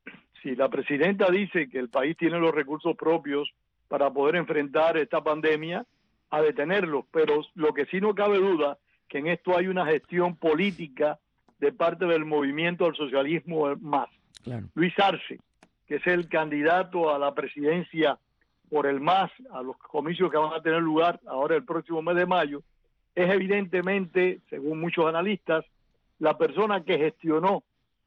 si la presidenta dice que el país tiene los recursos propios para poder enfrentar esta pandemia, a detenerlos, pero lo que sí no cabe duda, que en esto hay una gestión política de parte del movimiento al socialismo más. Claro. Luis Arce, que es el candidato a la presidencia por el MAS, a los comicios que van a tener lugar ahora el próximo mes de mayo, es evidentemente, según muchos analistas, la persona que gestionó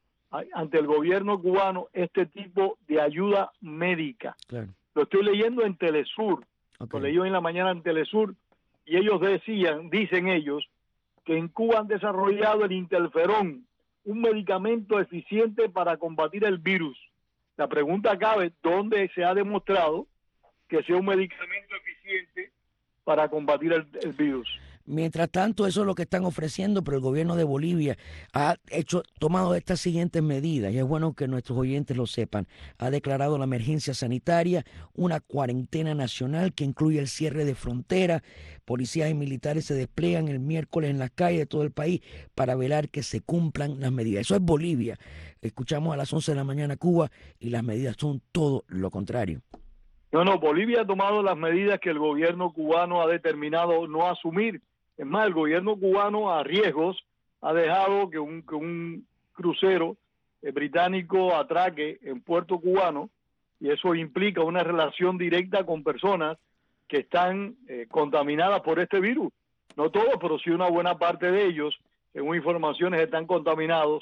ante el gobierno cubano este tipo de ayuda médica. Claro. Lo estoy leyendo en Telesur, okay. Lo leí en la mañana en Telesur, y ellos decían, dicen ellos, que en Cuba han desarrollado el interferón, un medicamento eficiente para combatir el virus. La pregunta cabe, ¿dónde se ha demostrado que sea un medicamento eficiente para combatir el, el virus? Mientras tanto, eso es lo que están ofreciendo, pero el gobierno de Bolivia ha hecho, tomado estas siguientes medidas, y es bueno que nuestros oyentes lo sepan. Ha declarado la emergencia sanitaria, una cuarentena nacional que incluye el cierre de fronteras. Policías y militares se despliegan el miércoles en las calles de todo el país para velar que se cumplan las medidas. Eso es Bolivia. Escuchamos a las once de la mañana Cuba y las medidas son todo lo contrario. No, no, Bolivia ha tomado las medidas que el gobierno cubano ha determinado no asumir. Es más, el gobierno cubano a riesgos ha dejado que un, que un crucero eh, británico atraque en puerto cubano, y eso implica una relación directa con personas que están eh, contaminadas por este virus. No todos, pero sí una buena parte de ellos, según informaciones, están contaminados,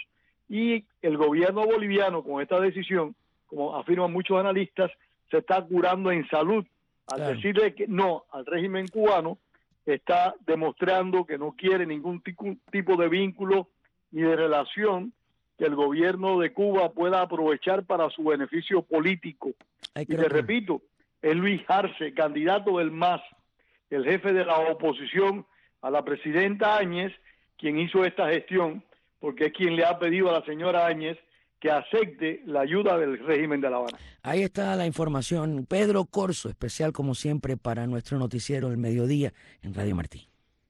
y el gobierno boliviano con esta decisión, como afirman muchos analistas, se está curando en salud. Al claro. decirle que no al régimen cubano, está demostrando que no quiere ningún tipo de vínculo ni de relación que el gobierno de Cuba pueda aprovechar para su beneficio político. Ay, y te que... repito, es Luis Arce, candidato del MAS, el jefe de la oposición a la presidenta Áñez, quien hizo esta gestión, porque es quien le ha pedido a la señora Áñez que acepte la ayuda del régimen de La Habana. Ahí está la información. Pedro Corzo, especial como siempre para nuestro noticiero del mediodía en Radio Martí.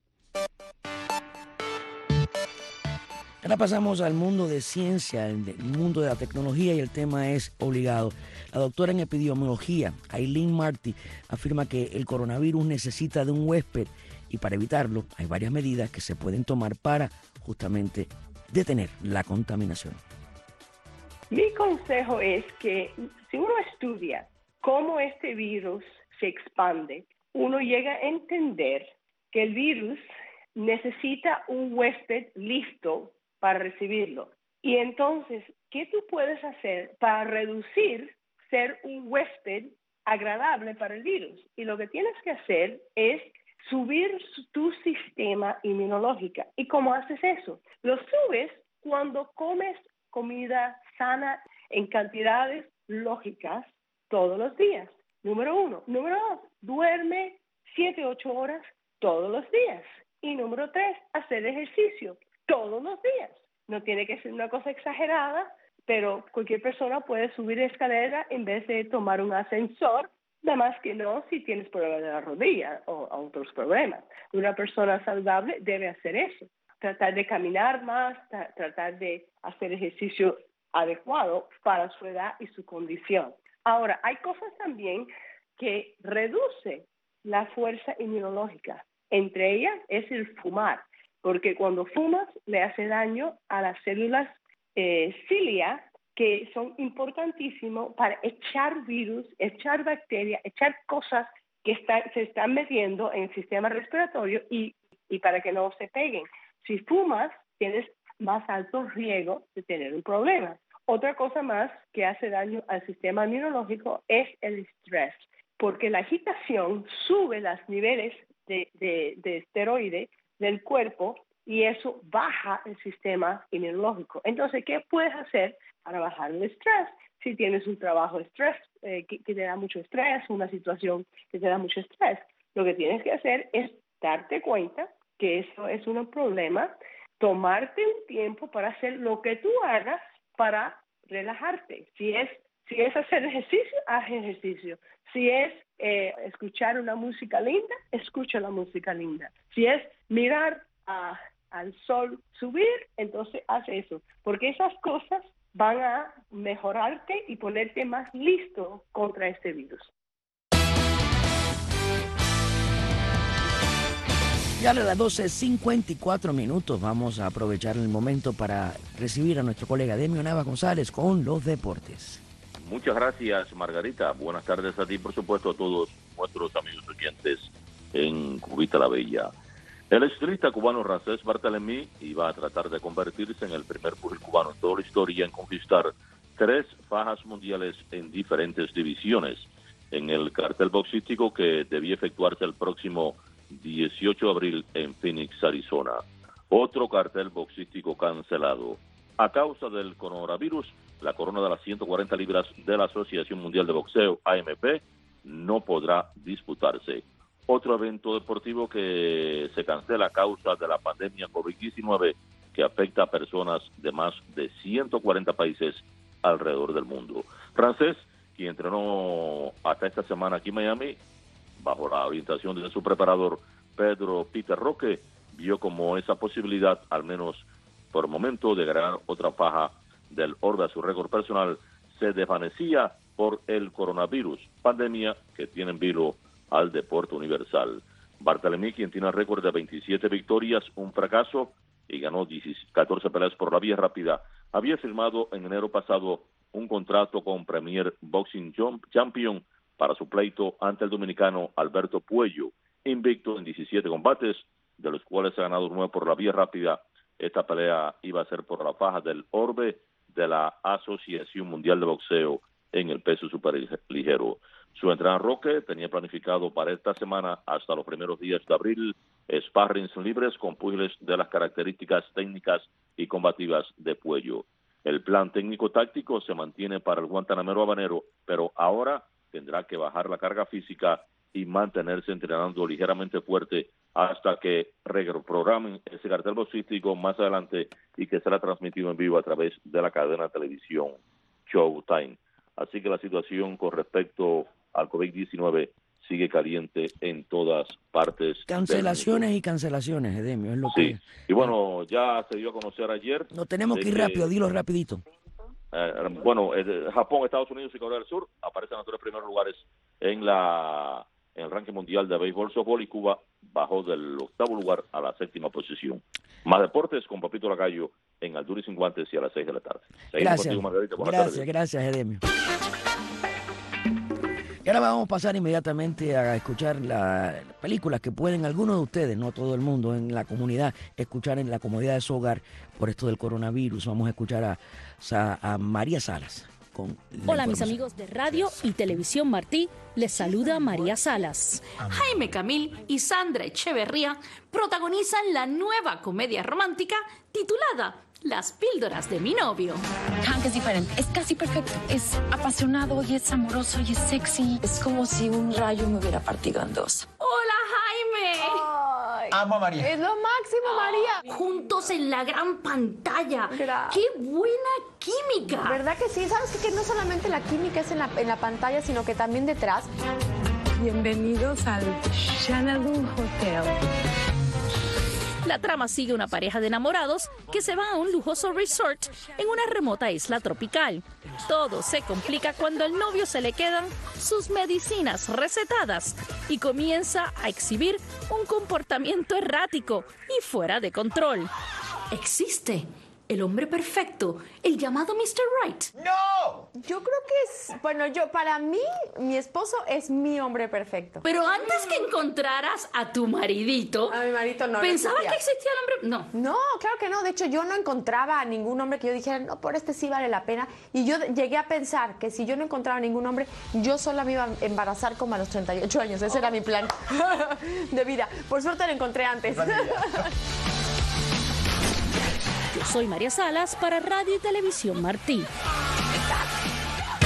Ahora pasamos al mundo de ciencia, el mundo de la tecnología, y el tema es obligado. La doctora en epidemiología, Aileen Marty, afirma que el coronavirus necesita de un huésped y para evitarlo hay varias medidas que se pueden tomar para justamente detener la contaminación. Mi consejo es que si uno estudia cómo este virus se expande, uno llega a entender que el virus necesita un huésped listo para recibirlo. Y entonces, ¿qué tú puedes hacer para reducir ser un huésped agradable para el virus? Y lo que tienes que hacer es subir tu sistema inmunológico. ¿Y cómo haces eso? Lo subes cuando comes comida sana en cantidades lógicas todos los días. Número uno. Número dos, duerme siete, ocho horas todos los días. Y número tres, hacer ejercicio todos los días. No tiene que ser una cosa exagerada, pero cualquier persona puede subir escalera en vez de tomar un ascensor, nada más que no si tienes problemas de la rodilla o, o otros problemas. Una persona saludable debe hacer eso. Tratar de caminar más, tra- tratar de hacer ejercicio adecuado para su edad y su condición. Ahora, hay cosas también que reducen la fuerza inmunológica. Entre ellas es el fumar, porque cuando fumas le hace daño a las células eh, cilia, que son importantísimos para echar virus, echar bacterias, echar cosas que está, se están metiendo en el sistema respiratorio y, y para que no se peguen. Si fumas, tienes más alto riesgo de tener un problema. Otra cosa más que hace daño al sistema inmunológico es el estrés, porque la agitación sube los niveles de, de, de esteroide del cuerpo y eso baja el sistema inmunológico. Entonces, ¿qué puedes hacer para bajar el estrés? si tienes un trabajo estrés, eh, que, que te da mucho estrés, una situación que te da mucho estrés. Lo que tienes que hacer es darte cuenta que eso es un problema, tomarte un tiempo para hacer lo que tú hagas para relajarte. Si es, si es hacer ejercicio, haz ejercicio. Si es eh, escuchar una música linda, escucha la música linda. Si es mirar a, al sol subir, entonces haz eso. Porque esas cosas van a mejorarte y ponerte más listo contra este virus. Ya a las doce cincuenta y cuatro minutos vamos a aprovechar el momento para recibir a nuestro colega Demio Nava González con los deportes. Muchas gracias, Margarita. Buenas tardes a ti, por supuesto, a todos nuestros amigos oyentes en Cubita la Bella. El estilista cubano Ramsés Barthelemy iba a tratar de convertirse en el primer pugil cubano en toda la historia en conquistar tres fajas mundiales en diferentes divisiones en el cartel boxístico que debía efectuarse el próximo dieciocho de abril en Phoenix, Arizona. Otro cartel boxístico cancelado. A causa del coronavirus, la corona de las ciento cuarenta libras de la Asociación Mundial de Boxeo, A M P, no podrá disputarse. Otro evento deportivo que se cancela a causa de la pandemia COVID diecinueve que afecta a personas de más de ciento cuarenta países alrededor del mundo. Ramsés, quien entrenó hasta esta semana aquí en Miami, bajo la orientación de su preparador Pedro Peter Roque, vio como esa posibilidad, al menos por el momento, de ganar otra faja del orbe a su récord personal, se desvanecía por el coronavirus, pandemia que tiene en vilo al deporte universal. Barthelemy, quien tiene el récord de veintisiete victorias, un fracaso, y ganó catorce peleas por la vía rápida, había firmado en enero pasado un contrato con Premier Boxing Champion para su pleito ante el dominicano Alberto Puello, invicto en diecisiete combates, de los cuales ha ganado nueve por la vía rápida. Esta pelea iba a ser por la faja del orbe de la Asociación Mundial de Boxeo en el peso superligero. Su entrenador Roque tenía planificado para esta semana, hasta los primeros días de abril, sparrings libres con púgiles de las características técnicas y combativas de Puello. El plan técnico-táctico se mantiene para el guantanamero habanero, pero ahora tendrá que bajar la carga física y mantenerse entrenando ligeramente fuerte hasta que reprogramen ese cartel boxístico más adelante y que será transmitido en vivo a través de la cadena de televisión Showtime. Así que la situación con respecto al COVID diecinueve sigue caliente en todas partes. Cancelaciones y cancelaciones, Edemio, es lo sí. que... Y bueno, ya se dio a conocer ayer... No tenemos que ir rápido, dilo rapidito. Eh, bueno, eh, Japón, Estados Unidos y Corea del Sur aparecen en los tres primeros lugares en la en el ranking mundial de béisbol, softball, y Cuba bajó del octavo lugar a la séptima posición. Más deportes con Papito Lacayo en Altura y Sin Guantes y a las seis de la tarde. Seguimos Gracias, contigo, Margarita. Buenas gracias, tardes. gracias, Edemio. Y ahora vamos a pasar inmediatamente a escuchar las películas que pueden algunos de ustedes, no todo el mundo en la comunidad, escuchar en la comodidad de su hogar por esto del coronavirus. Vamos a escuchar a, a, a María Salas. Con Hola mis amigos de Radio y Televisión Martí, les saluda María Salas. Jaime Camil y Sandra Echeverría protagonizan la nueva comedia romántica titulada Las píldoras de mi novio. Hank es diferente, es casi perfecto, es apasionado y es amoroso y es sexy. Es como si un rayo me hubiera partido en dos. ¡Hola, Jaime! Ay, amo a María. Es lo máximo, María. Juntos en la gran pantalla. Gracias. ¡Qué buena química! ¿Verdad que sí? ¿Sabes que no solamente la química es en la, en la pantalla, sino que también detrás? Bienvenidos al Xanadu Hotel. La trama sigue una pareja de enamorados que se va a un lujoso resort en una remota isla tropical. Todo se complica cuando al novio se le quedan sus medicinas recetadas y comienza a exhibir un comportamiento errático y fuera de control. Existe el hombre perfecto, el llamado mister Right. ¡No! Yo creo que es... Bueno, yo para mí, mi esposo es mi hombre perfecto. Pero antes que encontraras a tu maridito... A mi maridito no. ¿Pensabas no que existía el hombre? No. No, claro que no. De hecho, yo no encontraba a ningún hombre que yo dijera, no, por este sí vale la pena. Y yo llegué a pensar que si yo no encontraba ningún hombre, yo sola me iba a embarazar como a los treinta y ocho años. Ese oh. era mi plan de vida. Por suerte lo encontré antes. Yo soy María Salas para Radio y Televisión Martí.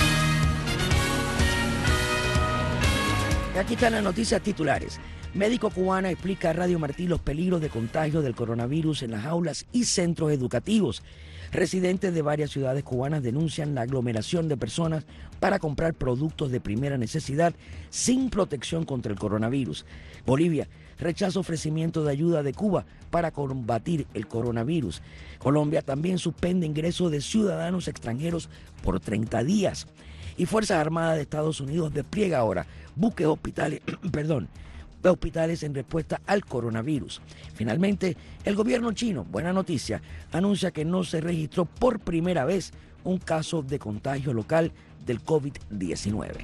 Aquí están las noticias titulares. Médico cubana explica a Radio Martí los peligros de contagio del coronavirus en las aulas y centros educativos. Residentes de varias ciudades cubanas denuncian la aglomeración de personas para comprar productos de primera necesidad sin protección contra el coronavirus. Bolivia rechaza ofrecimiento de ayuda de Cuba para combatir el coronavirus. Colombia también suspende ingreso de ciudadanos extranjeros por treinta días. Y Fuerzas Armadas de Estados Unidos despliega ahora buques hospitales, perdón, de hospitales en respuesta al coronavirus. Finalmente, el gobierno chino, buena noticia, anuncia que no se registró por primera vez un caso de contagio local del COVID diecinueve.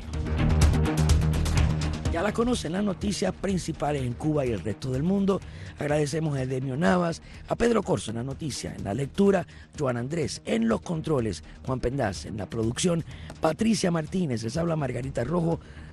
Ya la conocen las noticias principales en Cuba y el resto del mundo. Agradecemos a Edemio Navas, a Pedro Corso en la noticia, en la lectura, Joan Andrés en los controles, Juan Pendaz en la producción, Patricia Martínez, les habla Margarita Rojo.